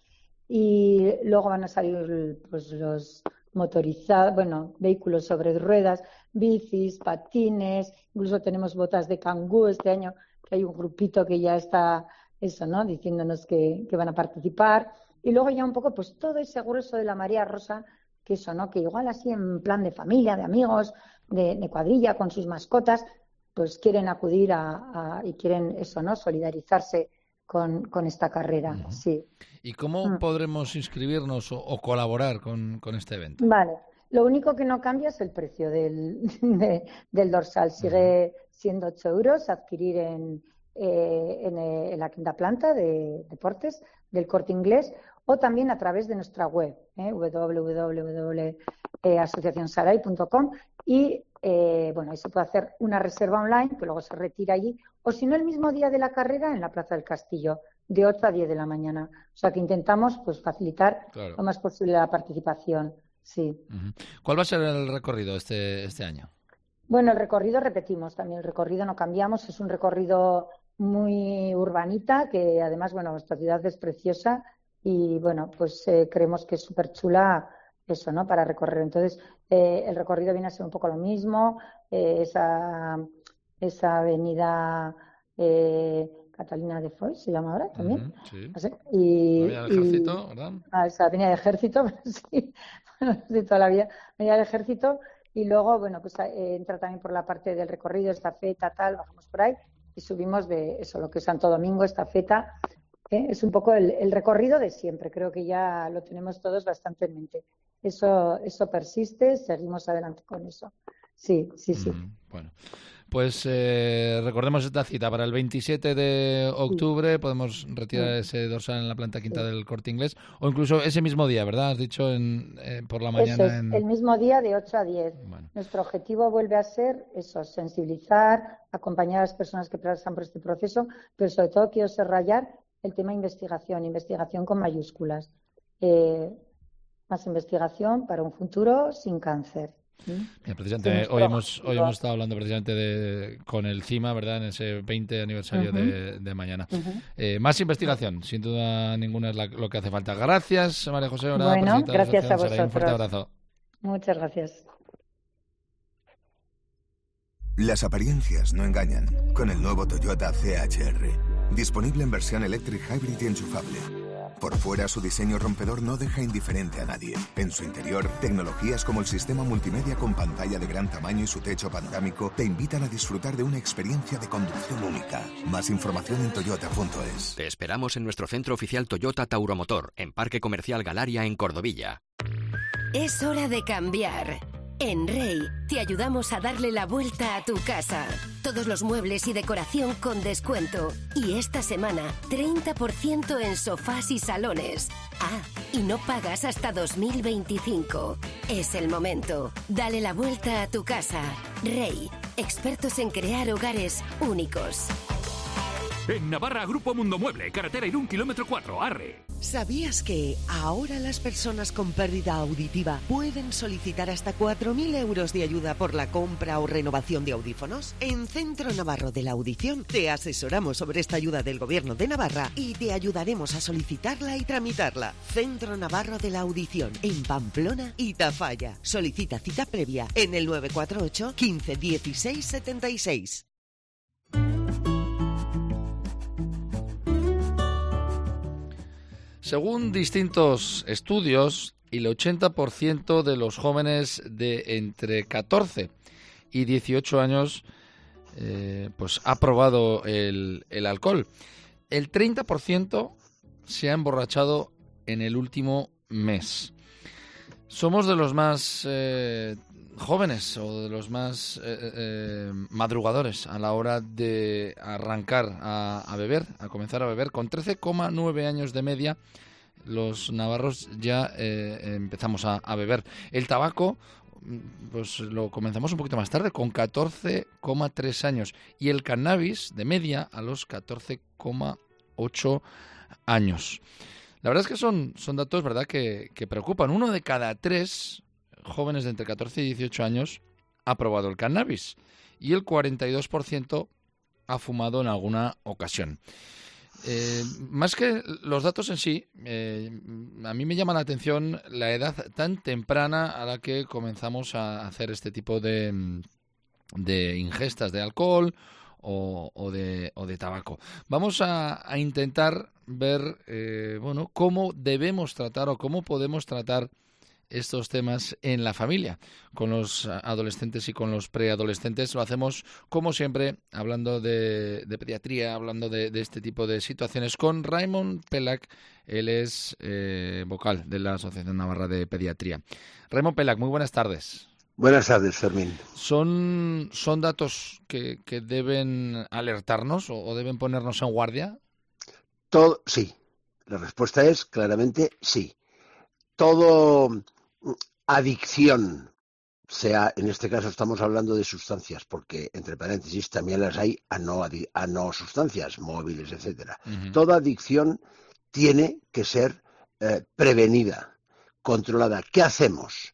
Y luego van a salir pues los motorizados, bueno, vehículos sobre ruedas, bicis, patines, incluso tenemos botas de cangú este año, que hay un grupito que ya está eso, ¿no? Diciéndonos que, que van a participar. Y luego ya un poco, pues todo ese grueso de la María Rosa, que eso, ¿no? Que igual así en plan de familia, de amigos, de, de cuadrilla, con sus mascotas, pues quieren acudir a, a, y quieren eso, ¿no? Solidarizarse con, con esta carrera, uh-huh. sí. ¿Y cómo mm. podremos inscribirnos o, o colaborar con, con este evento? Vale. Lo único que no cambia es el precio del, de, del dorsal. Sigue uh-huh. siendo ocho euros, adquirir en... Eh, en, eh, en la quinta planta de deportes del Corte Inglés o también a través de nuestra web eh, doble u doble u doble u punto eh, asociación saray punto com y eh, bueno, ahí se puede hacer una reserva online que luego se retira allí o si no el mismo día de la carrera en la Plaza del Castillo de ocho a diez de la mañana. O sea que intentamos pues facilitar claro. lo más posible la participación. Sí. Uh-huh. ¿Cuál va a ser el recorrido este, este año? Bueno, el recorrido repetimos también, el recorrido no cambiamos, es un recorrido muy urbanita, que además, bueno, nuestra ciudad es preciosa y, bueno, pues eh, creemos que es súper chula eso, ¿no?, para recorrer. Entonces, eh, el recorrido viene a ser un poco lo mismo, eh, esa, esa avenida eh, Catalina de Foix, se llama ahora también. Uh-huh, sí. No sé, y, la avenida del Ejército, ¿verdad? Ah, esa avenida del Ejército, sí, sí, toda la vida, avenida del Ejército. Y luego, bueno, pues eh, entra también por la parte del recorrido, estafeta, tal, bajamos por ahí y subimos de eso, lo que es Santo Domingo, estafeta. ¿eh? Es un poco el, el recorrido de siempre, creo que ya lo tenemos todos bastante en mente. Eso, eso persiste, seguimos adelante con eso. Sí, sí, sí. Mm, bueno, pues eh, recordemos esta cita para el veintisiete de octubre. Sí. Podemos retirar sí. ese dorsal en la planta quinta sí. del Corte Inglés o incluso ese mismo día, ¿verdad? Has dicho en, eh, por la mañana. Eso es, en... el mismo día de ocho a diez. Bueno. Nuestro objetivo vuelve a ser eso, sensibilizar, acompañar a las personas que pasan por este proceso, pero sobre todo quiero subrayar el tema investigación, investigación con mayúsculas. Eh, más investigación para un futuro sin cáncer. Mira, precisamente sí, hoy hemos hoy hemos estado hablando precisamente de con el CIMA, ¿verdad? En ese veinte aniversario uh-huh. de, de mañana. Uh-huh. Eh, más investigación, sin duda ninguna es la, lo que hace falta. Gracias, María José. Ahora, bueno, gracias a vosotros. Un fuerte abrazo. Muchas gracias. Las apariencias no engañan. Con el nuevo Toyota C H R, disponible en versión Electric Hybrid y enchufable. Por fuera, su diseño rompedor no deja indiferente a nadie. En su interior, tecnologías como el sistema multimedia con pantalla de gran tamaño y su techo panorámico te invitan a disfrutar de una experiencia de conducción única. Más información en toyota punto es. Te esperamos en nuestro centro oficial Toyota Tauromotor, en Parque Comercial Galaria, en Cordovilla. Es hora de cambiar. En Rey te ayudamos a darle la vuelta a tu casa. Todos los muebles y decoración con descuento. Y esta semana, treinta por ciento en sofás y salones. Ah, y no pagas hasta dos mil veinticinco. Es el momento. Dale la vuelta a tu casa. Rey, expertos en crear hogares únicos. En Navarra, Grupo Mundo Mueble, carretera Irún, kilómetro cuatro, Arre. ¿Sabías que ahora las personas con pérdida auditiva pueden solicitar hasta cuatro mil euros de ayuda por la compra o renovación de audífonos? En Centro Navarro de la Audición te asesoramos sobre esta ayuda del Gobierno de Navarra y te ayudaremos a solicitarla y tramitarla. Centro Navarro de la Audición, en Pamplona y Tafalla. Solicita cita previa en el nueve cuatro ocho, quince, dieciséis, setenta y seis. Según distintos estudios, el ochenta por ciento de los jóvenes de entre catorce y dieciocho años eh, pues ha probado el, el alcohol. El treinta por ciento se ha emborrachado en el último mes. Somos de los más eh, jóvenes o de los más eh, eh, madrugadores a la hora de arrancar a, a beber, a comenzar a beber. Con trece coma nueve años de media, los navarros ya eh, empezamos a, a beber. El tabaco, pues lo comenzamos un poquito más tarde, con catorce coma tres años. Y el cannabis, de media, a los catorce coma ocho años. La verdad es que son, son datos, ¿verdad?, que, que preocupan. Uno de cada tres jóvenes de entre catorce y dieciocho años ha probado el cannabis y el cuarenta y dos por ciento ha fumado en alguna ocasión. Eh, más que los datos en sí, eh, a mí me llama la atención la edad tan temprana a la que comenzamos a hacer este tipo de, de ingestas de alcohol o, o, de, o de tabaco. Vamos a, a intentar ver eh, bueno, cómo debemos tratar o cómo podemos tratar estos temas en la familia, con los adolescentes y con los preadolescentes. Lo hacemos, como siempre, hablando de, de pediatría, hablando de, de este tipo de situaciones, con Raimon Pelac. Él es eh, vocal de la Asociación Navarra de Pediatría. Raimon Pelac, muy buenas tardes. Buenas tardes, Fermín. ¿Son, son datos que, que deben alertarnos o, o deben ponernos en guardia? Todo, sí. La respuesta es claramente sí. Todo adicción, sea, en este caso estamos hablando de sustancias, porque entre paréntesis también las hay a no, a no sustancias, móviles, etcétera. Uh-huh. Toda adicción tiene que ser eh, prevenida, controlada. ¿Qué hacemos?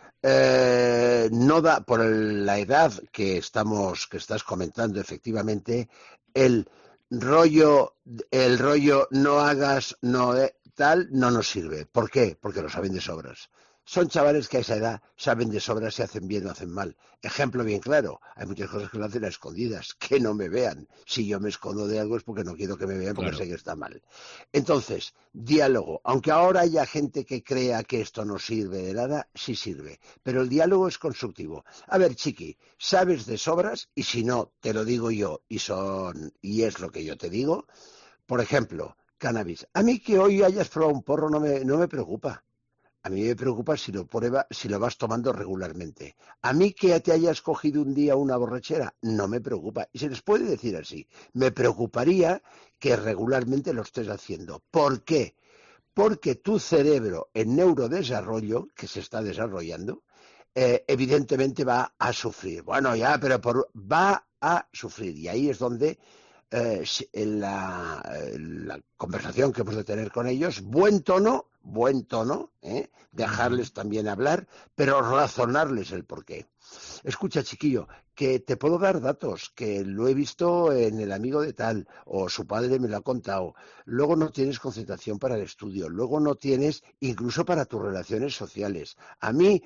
Eh, no da, por el, la edad que estamos, que estás comentando, efectivamente, el rollo, el rollo no hagas, no eh, tal, no nos sirve. ¿Por qué? Porque lo saben de sobras. Son chavales que a esa edad saben de sobras si hacen bien o hacen mal. Ejemplo bien claro, hay muchas cosas que lo hacen a escondidas, que no me vean. Si yo me escondo de algo es porque no quiero que me vean, porque claro, sé que está mal. Entonces, diálogo. Aunque ahora haya gente que crea que esto no sirve de nada, sí sirve. Pero el diálogo es constructivo. A ver, chiqui, sabes de sobras, y si no, te lo digo yo, y son y es lo que yo te digo. Por ejemplo, cannabis. A mí que hoy hayas probado un porro no me, no me preocupa. A mí me preocupa si lo prueba, si lo vas tomando regularmente. A mí que te hayas cogido un día una borrachera, no me preocupa. Y se les puede decir así. Me preocuparía que regularmente lo estés haciendo. ¿Por qué? Porque tu cerebro en neurodesarrollo, que se está desarrollando, eh, evidentemente va a sufrir. Bueno, ya, pero por, va a sufrir. Y ahí es donde eh, en la, en la conversación que hemos de tener con ellos, buen tono, buen tono, ¿eh? Dejarles también hablar, pero razonarles el porqué. Escucha, chiquillo, que te puedo dar datos, que lo he visto en el amigo de tal, o su padre me lo ha contado. Luego no tienes concentración para el estudio, luego no tienes incluso para tus relaciones sociales. A mí,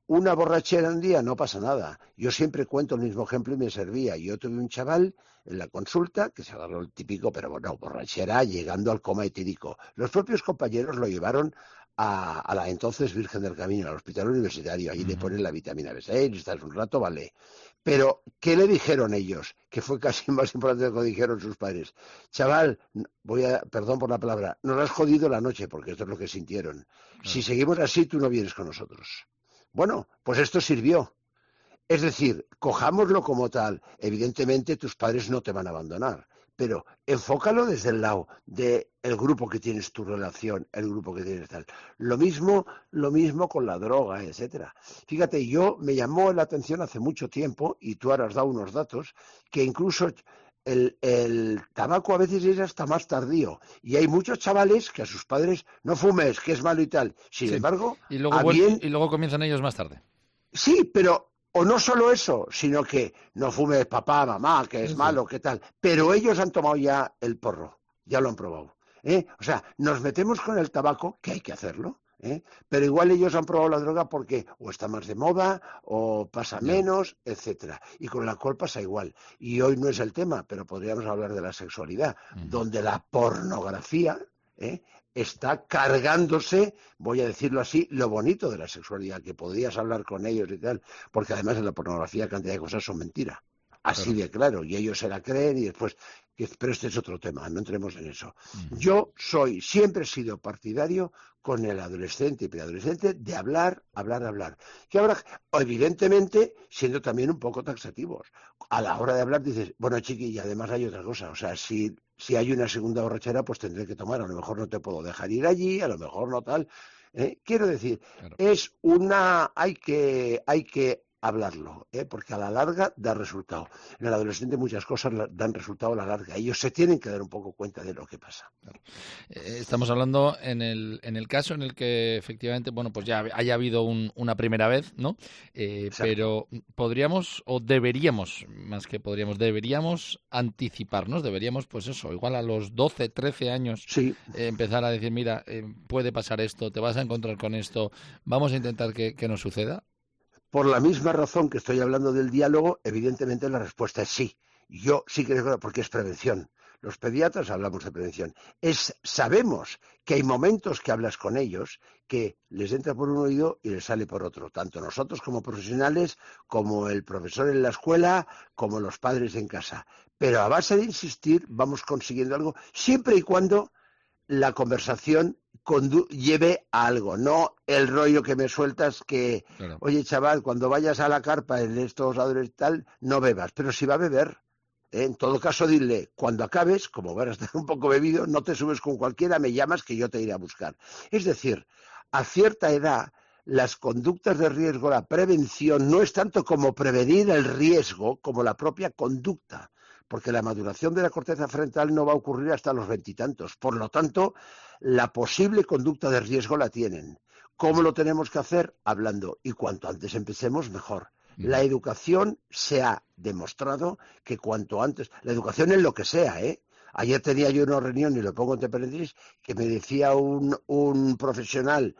una borrachera un día no pasa nada. Yo siempre cuento el mismo ejemplo y me servía. Yo tuve un chaval en la consulta que se agarró el típico, pero bueno, borrachera llegando al coma etílico. Los propios compañeros lo llevaron a, a la entonces Virgen del Camino, al hospital universitario. Allí uh-huh. le ponen la vitamina B seis, estás un rato, vale. Pero, ¿qué le dijeron ellos? Que fue casi más importante de lo que dijeron sus padres. Chaval, voy a, perdón por la palabra, nos has jodido la noche, porque esto es lo que sintieron. Uh-huh. Si seguimos así, tú no vienes con nosotros. Bueno, pues esto sirvió. Es decir, cojámoslo como tal. Evidentemente tus padres no te van a abandonar, pero enfócalo desde el lado del grupo que tienes tu relación, el grupo que tienes tal. Lo mismo, lo mismo con la droga, etcétera. Fíjate, yo me llamó la atención hace mucho tiempo, y tú ahora has dado unos datos, que incluso el, el tabaco a veces es hasta más tardío. Y hay muchos chavales que a sus padres, no fumes, que es malo y tal. Sin sí. embargo, y luego, vuel- bien... y luego comienzan ellos más tarde. Sí, pero... O no solo eso, sino que no fumes papá, mamá, que es sí, malo, sí. qué tal. Pero ellos han tomado ya el porro, ya lo han probado. ¿eh? O sea, nos metemos con el tabaco, que hay que hacerlo, ¿eh? pero igual ellos han probado la droga porque o está más de moda, o pasa yeah. menos, etcétera. Y con el alcohol pasa igual. Y hoy no es el tema, pero podríamos hablar de la sexualidad, uh-huh. donde la pornografía... ¿eh? está cargándose, voy a decirlo así, lo bonito de la sexualidad, que podrías hablar con ellos y tal, porque además en la pornografía cantidad de cosas son mentira, así claro. de claro, y ellos se la creen y después, pero este es otro tema, no entremos en eso. Uh-huh. Yo soy, siempre he sido partidario con el adolescente y preadolescente de hablar, hablar, hablar. Que ahora, evidentemente, siendo también un poco taxativos. A la hora de hablar dices, bueno, chiqui, y además hay otra cosa, o sea, si... Si hay una segunda borrachera, pues tendré que tomar. A lo mejor no te puedo dejar ir allí, a lo mejor no tal. ¿eh? Quiero decir, claro. es una... Hay que, hay que hablarlo, ¿eh? porque a la larga da resultado. En el adolescente muchas cosas dan resultado a la larga. Ellos se tienen que dar un poco cuenta de lo que pasa. Claro. Eh, estamos hablando en el, en el caso en el que efectivamente, bueno, pues ya haya habido un, una primera vez, ¿no? Eh, pero podríamos, o deberíamos, más que podríamos, deberíamos anticiparnos, deberíamos, pues eso, igual a los doce, trece años, sí. eh, empezar a decir, mira, eh, puede pasar esto, te vas a encontrar con esto, vamos a intentar que, que no suceda. Por la misma razón que estoy hablando del diálogo, evidentemente la respuesta es sí. Yo sí creo, porque es prevención. Los pediatras hablamos de prevención. Es, sabemos que hay momentos que hablas con ellos que les entra por un oído y les sale por otro. Tanto nosotros como profesionales, como el profesor en la escuela, como los padres en casa. Pero a base de insistir vamos consiguiendo algo, siempre y cuando la conversación condu- lleve a algo, no el rollo que me sueltas que, claro. oye chaval, cuando vayas a la carpa en estos adolescentes tal, no bebas, pero si va a beber, ¿eh? en todo caso dile, cuando acabes, como vas a estar un poco bebido, no te subes con cualquiera, me llamas que yo te iré a buscar. Es decir, a cierta edad, las conductas de riesgo, la prevención, no es tanto como prevenir el riesgo, como la propia conducta. Porque la maduración de la corteza frontal no va a ocurrir hasta los veintitantos. Por lo tanto, la posible conducta de riesgo la tienen. ¿Cómo lo tenemos que hacer? Hablando. Y cuanto antes empecemos, mejor. La educación se ha demostrado que cuanto antes... La educación en lo que sea, ¿eh? Ayer tenía yo una reunión, y lo pongo entre paréntesis, que me decía un, un profesional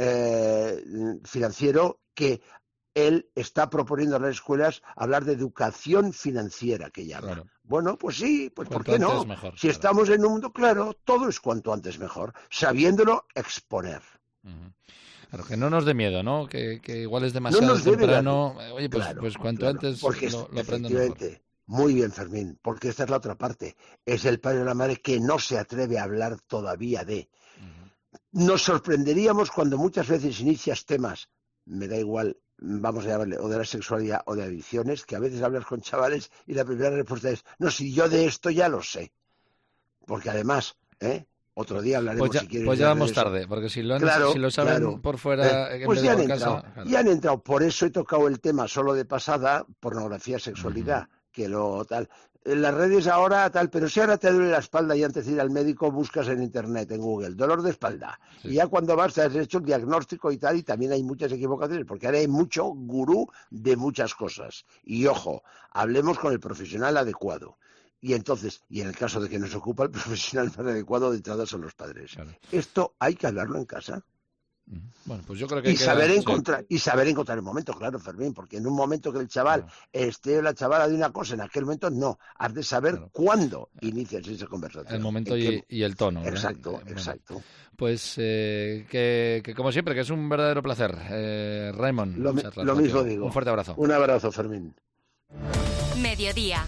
eh, financiero que... él está proponiendo a las escuelas hablar de educación financiera, que llama. Claro. Bueno, pues sí, pues cuanto ¿por qué no? Mejor, si claro. estamos en un mundo claro, todo es cuanto antes mejor, sabiéndolo exponer. Uh-huh. Claro, que no nos dé miedo, ¿no? Que, que igual es demasiado no nos temprano. Debe, Oye, pues, claro, pues cuanto claro, antes porque lo, lo aprendo efectivamente, mejor. Muy bien, Fermín, porque esta es la otra parte. Es el padre o la madre que no se atreve a hablar todavía de. Uh-huh. Nos sorprenderíamos cuando muchas veces inicias temas, me da igual, vamos a llamarle, o de la sexualidad o de adicciones, que a veces hablas con chavales y la primera respuesta es, no, si yo de esto ya lo sé. Porque además, ¿eh? Otro día hablaremos pues ya, si quieres. Pues ya vamos tarde, porque si lo, han, claro, si lo saben claro. por fuera... Eh, pues ya han, casa, entrado, claro. ya han entrado, por eso he tocado el tema solo de pasada, pornografía, sexualidad, uh-huh. que lo tal... En las redes ahora tal, pero si ahora te duele la espalda y antes de ir al médico buscas en internet, en Google, dolor de espalda. Sí. Y ya cuando vas te has hecho el diagnóstico y tal, y también hay muchas equivocaciones, porque ahora hay mucho gurú de muchas cosas. Y ojo, hablemos con el profesional adecuado. Y entonces, y en el caso de que nos ocupa el profesional más adecuado de entrada son los padres. Claro. Esto hay que hablarlo en casa. Bueno, pues yo creo que y queda, saber sí. encontrar y saber encontrar el momento, claro, Fermín, porque en un momento que el chaval Claro. esté o la chavala de una cosa, en aquel momento no, has de saber Claro. cuándo inicias esa conversación. El momento ¿En y, qué- y el tono. ¿verdad? Exacto, Eh, bueno. exacto. Pues eh, que, que como siempre, que es un verdadero placer. Eh, Raymond, Lo, mi- charlar lo contigo. mismo digo. Un fuerte abrazo. Un abrazo, Fermín. Mediodía.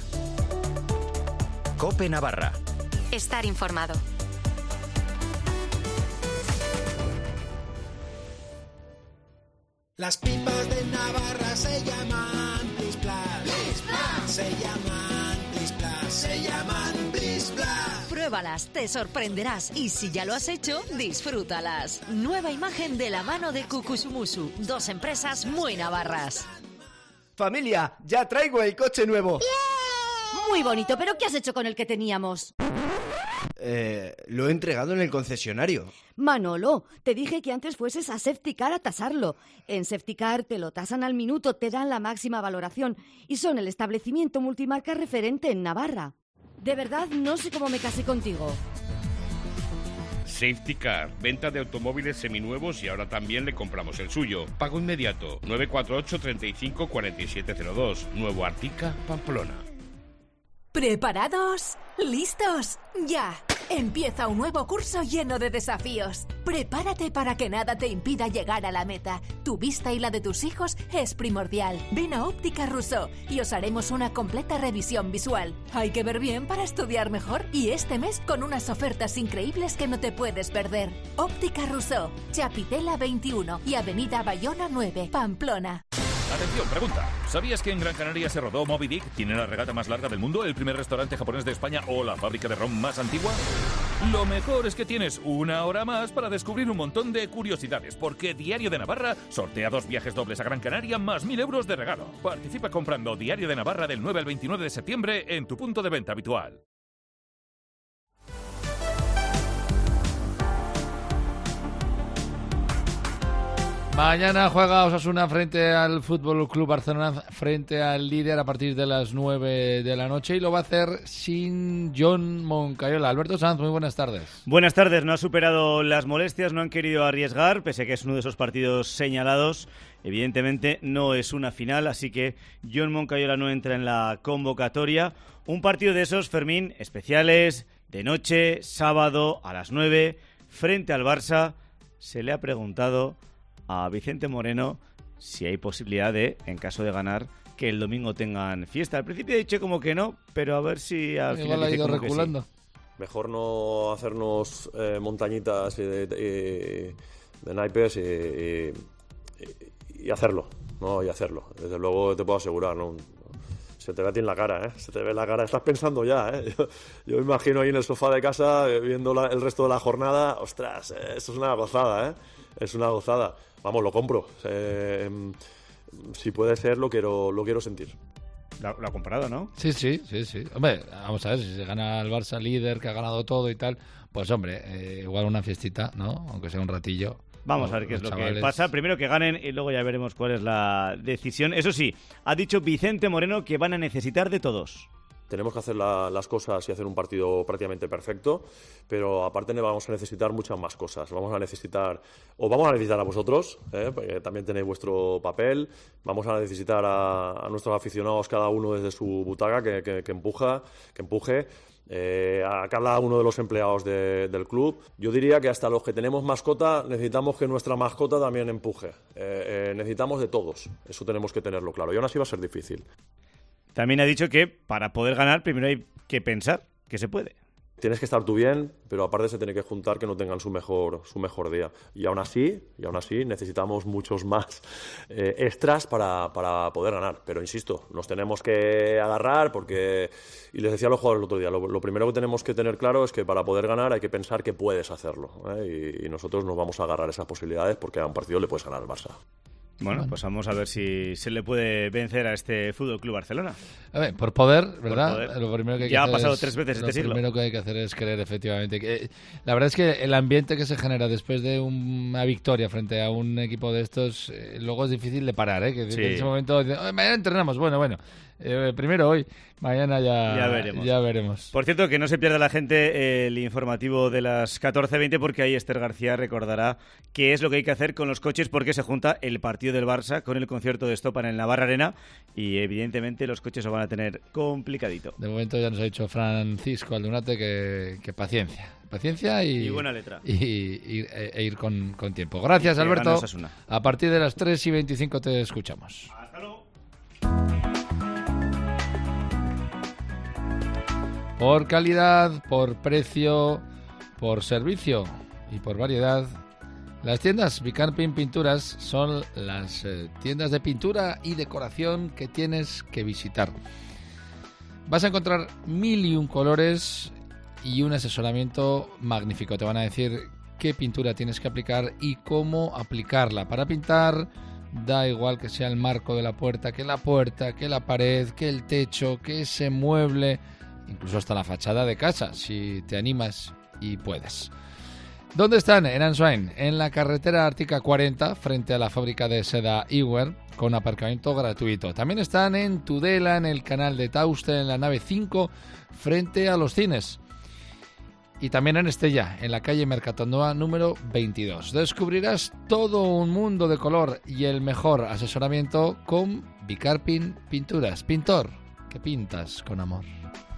Cope Navarra. Estar informado. Las pipas de Navarra se llaman Plis Plas. Plis Plas. Se llaman Plis Plas. Se llaman Plis Plas. Pruébalas, te sorprenderás y si ya lo has hecho, disfrútalas. Nueva imagen de la mano de Kukusumusu, dos empresas muy navarras. Familia, ya traigo el coche nuevo. Muy bonito, pero ¿qué has hecho con el que teníamos? Eh, lo he entregado en el concesionario. Manolo, te dije que antes fueses a Safetycar a tasarlo. En Safetycar te lo tasan al minuto, te dan la máxima valoración y son el establecimiento multimarca referente en Navarra. De verdad, no sé cómo me casé contigo. Safety Car, venta de automóviles seminuevos y ahora también le compramos el suyo. Pago inmediato, nueve cuatro ocho, treinta y cinco, cuarenta y siete cero dos. Nuevo Artica, Pamplona. ¿Preparados? ¿Listos? ¡Ya! Empieza un nuevo curso lleno de desafíos. Prepárate para que nada te impida llegar a la meta. Tu vista y la de tus hijos es primordial. Ven a Óptica Rousseau y os haremos una completa revisión visual. Hay que ver bien para estudiar mejor y este mes con unas ofertas increíbles que no te puedes perder. Óptica Rousseau, Chapitela veintiuno y Avenida Bayona nueve, Pamplona. Atención, pregunta. ¿Sabías que en Gran Canaria se rodó Moby Dick? ¿Tiene la regata más larga del mundo? ¿El primer restaurante japonés de España? ¿O la fábrica de ron más antigua? Lo mejor es que tienes una hora más para descubrir un montón de curiosidades, porque Diario de Navarra sortea dos viajes dobles a Gran Canaria más mil euros de regalo. Participa comprando Diario de Navarra del nueve al veintinueve de septiembre en tu punto de venta habitual. Mañana juega Osasuna frente al Fútbol Club Barcelona, frente al líder a partir de las nueve de la noche y lo va a hacer sin John Moncayola. Alberto Sanz, muy buenas tardes. Buenas tardes, no ha superado las molestias, no han querido arriesgar, pese a que es uno de esos partidos señalados. Evidentemente no es una final, así que John Moncayola no entra en la convocatoria. Un partido de esos, Fermín, especiales, de noche, sábado a las nueve, frente al Barça. Se le ha preguntado a Vicente Moreno si hay posibilidad de, en caso de ganar, que el domingo tengan fiesta. Al principio he dicho como que no, pero a ver si al Igual final ha dice ido como que reculando. sí. Mejor no hacernos eh, montañitas y de, de, de naipes y, y, y hacerlo, ¿no? Y hacerlo. Desde luego te puedo asegurar, ¿no? Se te ve a ti en la cara, ¿eh? Se te ve en la cara. Estás pensando ya, ¿eh? Yo, yo me imagino ahí en el sofá de casa eh, viendo la, el resto de la jornada. Ostras, eh, esto es una gozada, ¿eh? Es una gozada. Vamos, lo compro. Eh, si puede ser, lo quiero, lo quiero sentir. Lo, lo ha comprado, ¿no? Sí, sí, sí, sí. Hombre, vamos a ver, si se gana el Barça líder, que ha ganado todo y tal, pues hombre, eh, igual una fiestita, ¿no? Aunque sea un ratillo. Vamos ¿no? a ver qué es Los lo chavales. que pasa. Primero que ganen y luego ya veremos cuál es la decisión. Eso sí, ha dicho Vicente Moreno que van a necesitar de todos. Tenemos que hacer la, las cosas y hacer un partido prácticamente perfecto, pero aparte vamos a necesitar muchas más cosas. Vamos a necesitar, o vamos a necesitar a vosotros, ¿eh? Porque también tenéis vuestro papel. Vamos a necesitar a, a nuestros aficionados, cada uno desde su butaca, que, que, que empuja, que empuje. Eh, a cada uno de los empleados de, del club. Yo diría que hasta los que tenemos mascota necesitamos que nuestra mascota también empuje. Eh, eh, necesitamos de todos. Eso tenemos que tenerlo claro. Y aún así va a ser difícil. También ha dicho que para poder ganar primero hay que pensar que se puede. Tienes que estar tú bien, pero aparte se tiene que juntar que no tengan su mejor, su mejor día. Y aún así, y aún así necesitamos muchos más eh, extras para, para poder ganar. Pero insisto, nos tenemos que agarrar porque, y les decía a los jugadores el otro día, lo, lo primero que tenemos que tener claro es que para poder ganar hay que pensar que puedes hacerlo, ¿eh? y, y nosotros nos vamos a agarrar esas posibilidades porque a un partido le puedes ganar al Barça. Bueno, bueno, pues vamos a ver si se le puede vencer a este Fútbol Club Barcelona. A ver, por poder, ¿verdad? Por poder. Lo primero que hay ya que ha hacer pasado es, tres veces lo este siglo. Lo primero que hay que hacer es creer, efectivamente. Que, la verdad es que el ambiente que se genera después de una victoria frente a un equipo de estos, eh, luego es difícil de parar, ¿eh? Que Sí. en ese momento, dicen, mañana entrenamos, bueno, bueno. Eh, primero hoy, mañana ya, ya, veremos. ya veremos. Por cierto, que no se pierda la gente el informativo de las catorce veinte, porque ahí Esther García recordará qué es lo que hay que hacer con los coches, porque se junta el partido del Barça con el concierto de Estopa en la Navarra Arena y evidentemente los coches lo van a tener complicadito. De momento ya nos ha dicho Francisco Aldunate que, que paciencia. Paciencia y, y buena letra. Y, y, e ir con, con tiempo. Gracias, Alberto. A partir de las tres y veinticinco te escuchamos. Hasta luego. Por calidad, por precio, por servicio y por variedad, las tiendas Bicarpin Pinturas son las eh, tiendas de pintura y decoración que tienes que visitar. Vas a encontrar mil y un colores y un asesoramiento magnífico. Te van a decir qué pintura tienes que aplicar y cómo aplicarla. Para pintar, da igual que sea el marco de la puerta, que la puerta, que la pared, que el techo, que ese mueble, incluso hasta la fachada de casa, si te animas y puedes. ¿Dónde están? En Answain, en la carretera Ártica cuarenta, frente a la fábrica de seda Iwer, con aparcamiento gratuito. También están en Tudela, en el canal de Tauste, en la nave cinco, frente a los cines. Y también en Estella, en la calle Mercatondoa número veintidós. Descubrirás todo un mundo de color y el mejor asesoramiento con Bicarpin Pinturas. Pintor, que pintas con amor.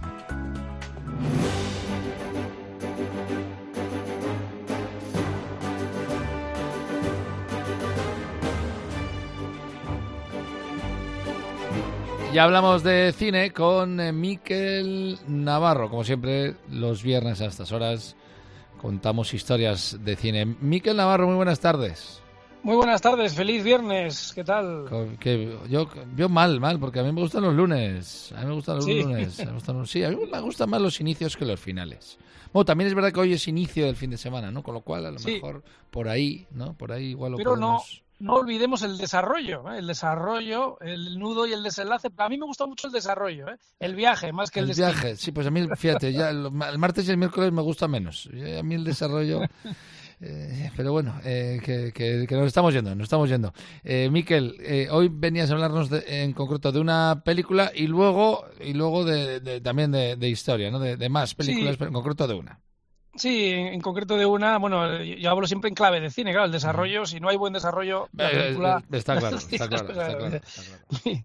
Ya hablamos de cine con eh, Miquel Navarro. Como siempre, los viernes a estas horas contamos historias de cine. Miquel Navarro, muy buenas tardes. Muy buenas tardes, feliz viernes, ¿qué tal? Que yo veo mal, mal, porque a mí me gustan los lunes. A mí me gustan los ¿Sí? lunes. Me gustan los, sí, a mí me gustan más los inicios que los finales. Bueno, también es verdad que hoy es inicio del fin de semana, ¿no? Con lo cual, a lo Sí. mejor por ahí, ¿no? Por ahí igual lo Pero no, podemos... no olvidemos el desarrollo, ¿eh? El desarrollo, el nudo y el desenlace. A mí me gusta mucho el desarrollo, ¿eh? El viaje, más que el, El destino. viaje, sí, pues a mí, fíjate, ya el, el martes y el miércoles me gusta menos. A mí el desarrollo... Eh, pero bueno, eh, que, que, que nos estamos yendo, nos estamos yendo. Eh, Miquel, eh, hoy venías a hablarnos de, en concreto de una película y luego y luego de, de, también de, de historia, ¿no? De, de más películas, Sí. pero en concreto de una. Sí, en, en concreto de una, bueno, yo hablo siempre en clave de cine, claro, el desarrollo, si no hay buen desarrollo, la Eh, película... eh, está claro, está claro, está claro, está claro.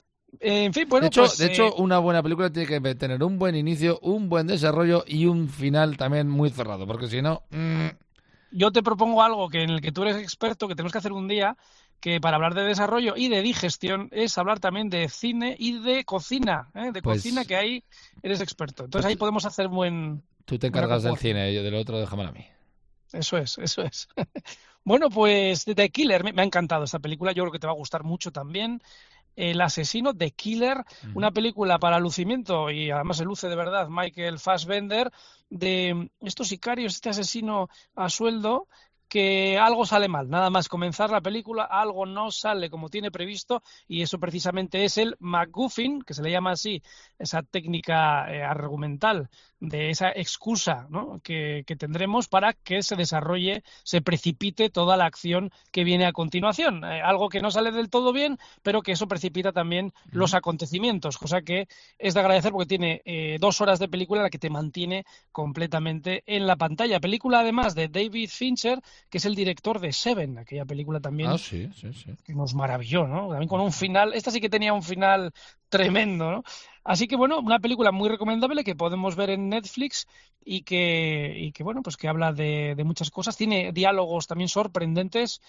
En fin, bueno, de hecho, pues, de hecho, eh, una buena película tiene que tener un buen inicio, un buen desarrollo y un final también muy cerrado, porque si no... Mmm... yo te propongo algo que en el que tú eres experto, que tenemos que hacer un día, que para hablar de desarrollo y de digestión es hablar también de cine y de cocina, ¿eh? de Pues- cocina, que ahí eres experto. Entonces ahí podemos hacer buen... Tú te buena encargas del conjugación. cine, yo del otro déjamelo a mí. Eso es, eso es. Bueno, pues The Killer, me, me ha encantado esta película, yo creo que te va a gustar mucho también. El asesino, The Killer, Ujú. una película para lucimiento, y además se luce de verdad Michael Fassbender, de estos sicarios, este asesino a sueldo, que algo sale mal. Nada más comenzar la película, algo no sale como tiene previsto, y eso precisamente es el MacGuffin, que se le llama así, esa técnica eh, argumental de esa excusa, ¿no? que, que tendremos para que se desarrolle, se precipite toda la acción que viene a continuación. Eh, algo que no sale del todo bien, pero que eso precipita también los acontecimientos, cosa que es de agradecer porque tiene eh, dos horas de película en la que te mantiene completamente en la pantalla. Película además de David Fincher, que es el director de Seven, aquella película también Ah, sí, sí, sí. que nos maravilló, ¿no? También con un final, esta sí que tenía un final tremendo, ¿no? Así que bueno, una película muy recomendable que podemos ver en Netflix y que, y que bueno, pues que habla de, de muchas cosas, tiene diálogos también sorprendentes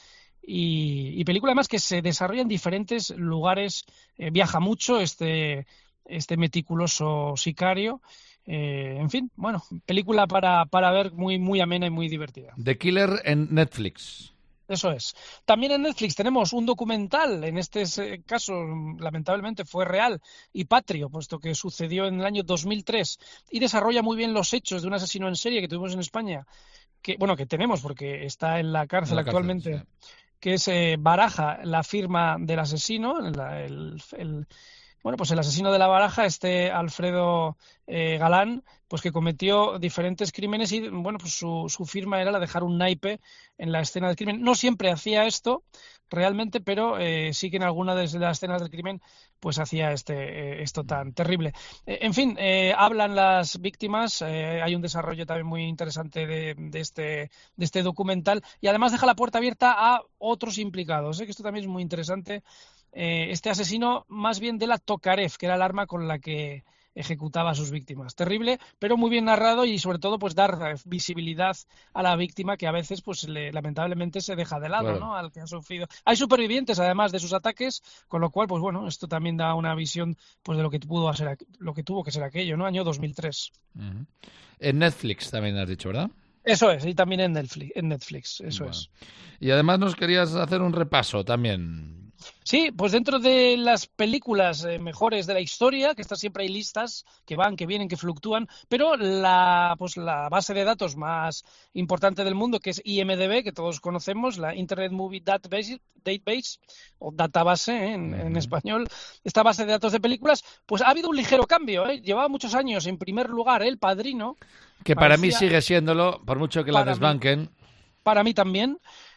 y, y película además que se desarrolla en diferentes lugares, eh, viaja mucho este, este meticuloso sicario, eh, en fin, bueno, película para, para ver muy, muy amena y muy divertida. The Killer en Netflix. Eso es. También en Netflix tenemos un documental, en este eh, caso lamentablemente fue real y patrio, puesto que sucedió en el año dos mil tres y desarrolla muy bien los hechos de un asesino en serie que tuvimos en España, que bueno, que tenemos porque está en la cárcel En la cárcel, actualmente, sí. que es eh, Baraja, la firma del asesino, la- el, el- bueno, pues el asesino de la baraja, este Alfredo eh, Galán, pues que cometió diferentes crímenes y, bueno, pues su, su firma era la de dejar un naipe en la escena del crimen. No siempre hacía esto, realmente, pero eh, sí que en alguna de las escenas del crimen pues hacía este eh, esto tan terrible. Eh, en fin, eh, hablan las víctimas, eh, hay un desarrollo también muy interesante de, de, este, de este documental y además deja la puerta abierta a otros implicados, ¿eh? Que esto también es muy interesante. Eh, este asesino más bien de la Tokarev, que era el arma con la que ejecutaba a sus víctimas. Terrible, pero muy bien narrado y sobre todo pues dar visibilidad a la víctima que a veces pues le, lamentablemente se deja de lado, claro, ¿no? Al que ha sufrido. Hay supervivientes además de sus ataques, con lo cual pues bueno, esto también da una visión pues de lo que pudo ser, lo que tuvo que ser aquello, ¿no? Año dos mil tres. Uh-huh. En Netflix también has dicho, ¿verdad? Eso es, y también en Netflix, en Netflix eso bueno. es. Y además nos querías hacer un repaso también. Sí, pues dentro de las películas eh, mejores de la historia, que están siempre hay listas que van, que vienen, que fluctúan, pero la pues la base de datos más importante del mundo, que es I M D B, que todos conocemos, la Internet Movie Database, Database o database ¿eh? en, uh-huh. en español, esta base de datos de películas, pues ha habido un ligero cambio. ¿eh? Llevaba muchos años en primer lugar El Padrino. Que para parecía, mí sigue siéndolo, por mucho que la desbanquen. Mí, para mí también.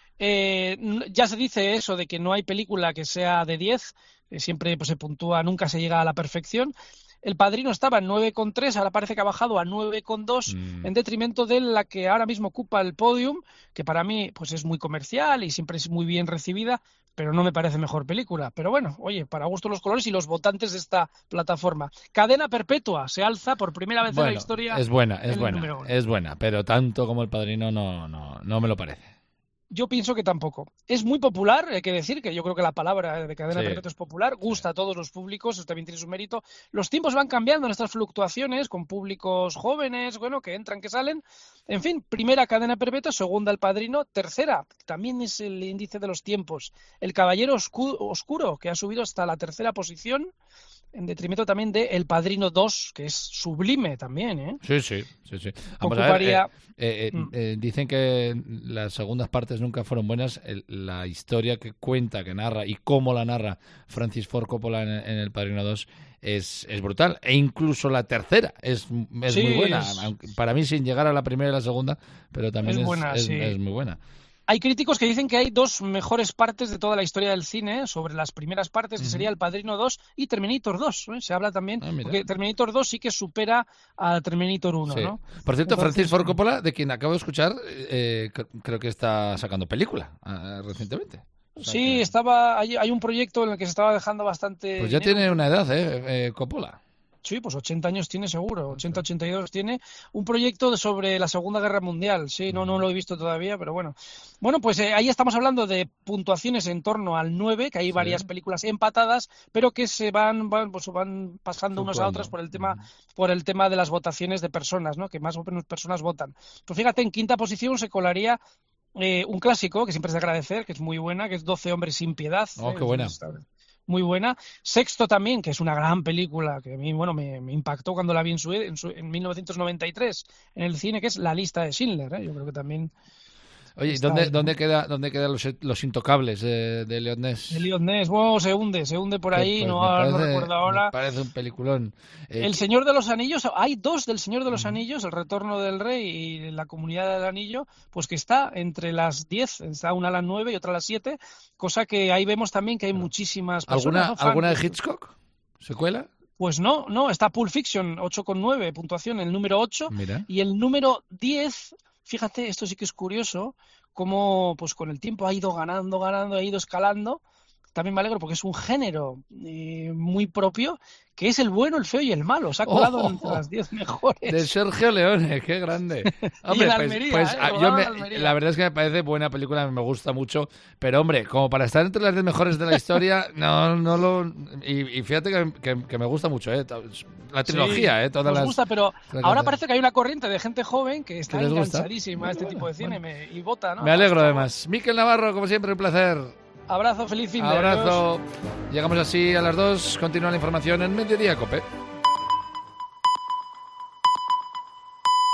Eh, ya se dice eso de que no hay película que sea de diez, eh, siempre pues, se puntúa, nunca se llega a la perfección. El Padrino estaba en nueve coma tres, ahora parece que ha bajado a nueve coma dos, mm. en detrimento de la que ahora mismo ocupa el podium, que para mí pues es muy comercial y siempre es muy bien recibida, pero no me parece mejor película. Pero bueno, oye, para gusto los colores y los votantes de esta plataforma. Cadena Perpetua se alza por primera vez bueno, en la historia. Es buena, es buena, es buena, pero tanto como El Padrino no, no, no me lo parece. Yo pienso que tampoco. Es muy popular, hay que decir que yo creo que la palabra de Cadena sí. Perpetua es popular, gusta a todos los públicos, eso también tiene su mérito. Los tiempos van cambiando en estas fluctuaciones con públicos jóvenes, bueno, que entran, que salen. En fin, primera Cadena Perpetua, segunda El Padrino, tercera, también es el índice de los tiempos. El Caballero Oscu- Oscuro, que ha subido hasta la tercera posición, en detrimento también de El Padrino dos, que es sublime también, ¿eh? Sí, sí, sí, sí. Vamos Ocuparía... a ver, eh, eh, mm. eh, dicen que las segundas partes nunca fueron buenas. El, la historia que cuenta, que narra y cómo la narra Francis Ford Coppola en, en El Padrino dos es, es brutal. E incluso la tercera es, es sí, muy buena. Es... Aunque, para mí sin llegar a la primera y la segunda, pero también es, es, buena, es, sí. es muy buena. Hay críticos que dicen que hay dos mejores partes de toda la historia del cine, sobre las primeras partes, que uh-huh. sería El Padrino dos y Terminator dos. ¿eh? Se habla también, ah, porque Terminator dos sí que supera a Terminator uno, sí. ¿no? Por cierto, Entonces, Francis Ford Coppola, de quien acabo de escuchar, eh, creo que está sacando película uh, recientemente. O sea sí, que... estaba hay, hay un proyecto en el que se estaba dejando bastante... Pues ya dinero. Tiene una edad, ¿eh? eh Coppola. Sí, pues ochenta años tiene seguro, ochenta, ochenta y dos tiene. Un proyecto sobre la Segunda Guerra Mundial, sí, no no lo he visto todavía, pero bueno. Bueno, pues eh, ahí estamos hablando de puntuaciones en torno al nueve, que hay varias sí. películas empatadas, pero que se van van, pues, van pasando unas a otras por el tema por el tema de las votaciones de personas, ¿no? Que más o menos personas votan. Pues fíjate, en quinta posición se colaría eh, un clásico, que siempre es de agradecer, que es muy buena, que es doce hombres sin piedad. Oh, eh, qué buena. Muy buena. Sexto también, que es una gran película que a mí bueno me, me impactó cuando la vi en, su, en, su, en mil novecientos noventa y tres en el cine, que es La lista de Schindler. ¿eh? Yo creo que también... Oye, ¿dónde, ahí, ¿dónde, queda, ¿dónde quedan los, los intocables de, de Eliot Ness? De Eliot Ness, bueno, se hunde, se hunde por ahí, pues, no, parece, no recuerdo ahora. Me parece un peliculón. Eh, El Señor de los Anillos, hay dos del Señor de los Anillos, El Retorno del Rey y La Comunidad del Anillo, pues que está entre las diez, está una a las nueve y otra a las siete, cosa que ahí vemos también que hay muchísimas personas. ¿Alguna, ¿no? ¿alguna de Hitchcock? ¿Secuela? Pues no, no, está Pulp Fiction, ocho coma nueve, puntuación, el número ocho. Mira. Y el número diez, fíjate, esto sí que es curioso, cómo pues con el tiempo ha ido ganando, ganando, ha ido escalando. También me alegro porque es un género eh, muy propio, que es el bueno, el feo y el malo. Se ha colado oh, entre las diez mejores. De Sergio Leone, qué grande. Hombre, y en Almería, pues, ¿eh? pues yo me, Almería. La verdad es que me parece buena película, me gusta mucho. Pero hombre, como para estar entre las diez mejores de la historia, no no lo... Y, y fíjate que, que, que me gusta mucho, ¿eh? La trilogía, sí, ¿eh? Todas nos las, gusta, pero ahora parece que hay una corriente de gente joven que está ¿Que enganchadísima a este tipo de cine bueno. me, y vota, ¿no? Me alegro además. Miquel Navarro, como siempre, un placer. Abrazo, feliz fin de Abrazo. Llegamos así a las dos. Continúa la información en Mediodía Cope.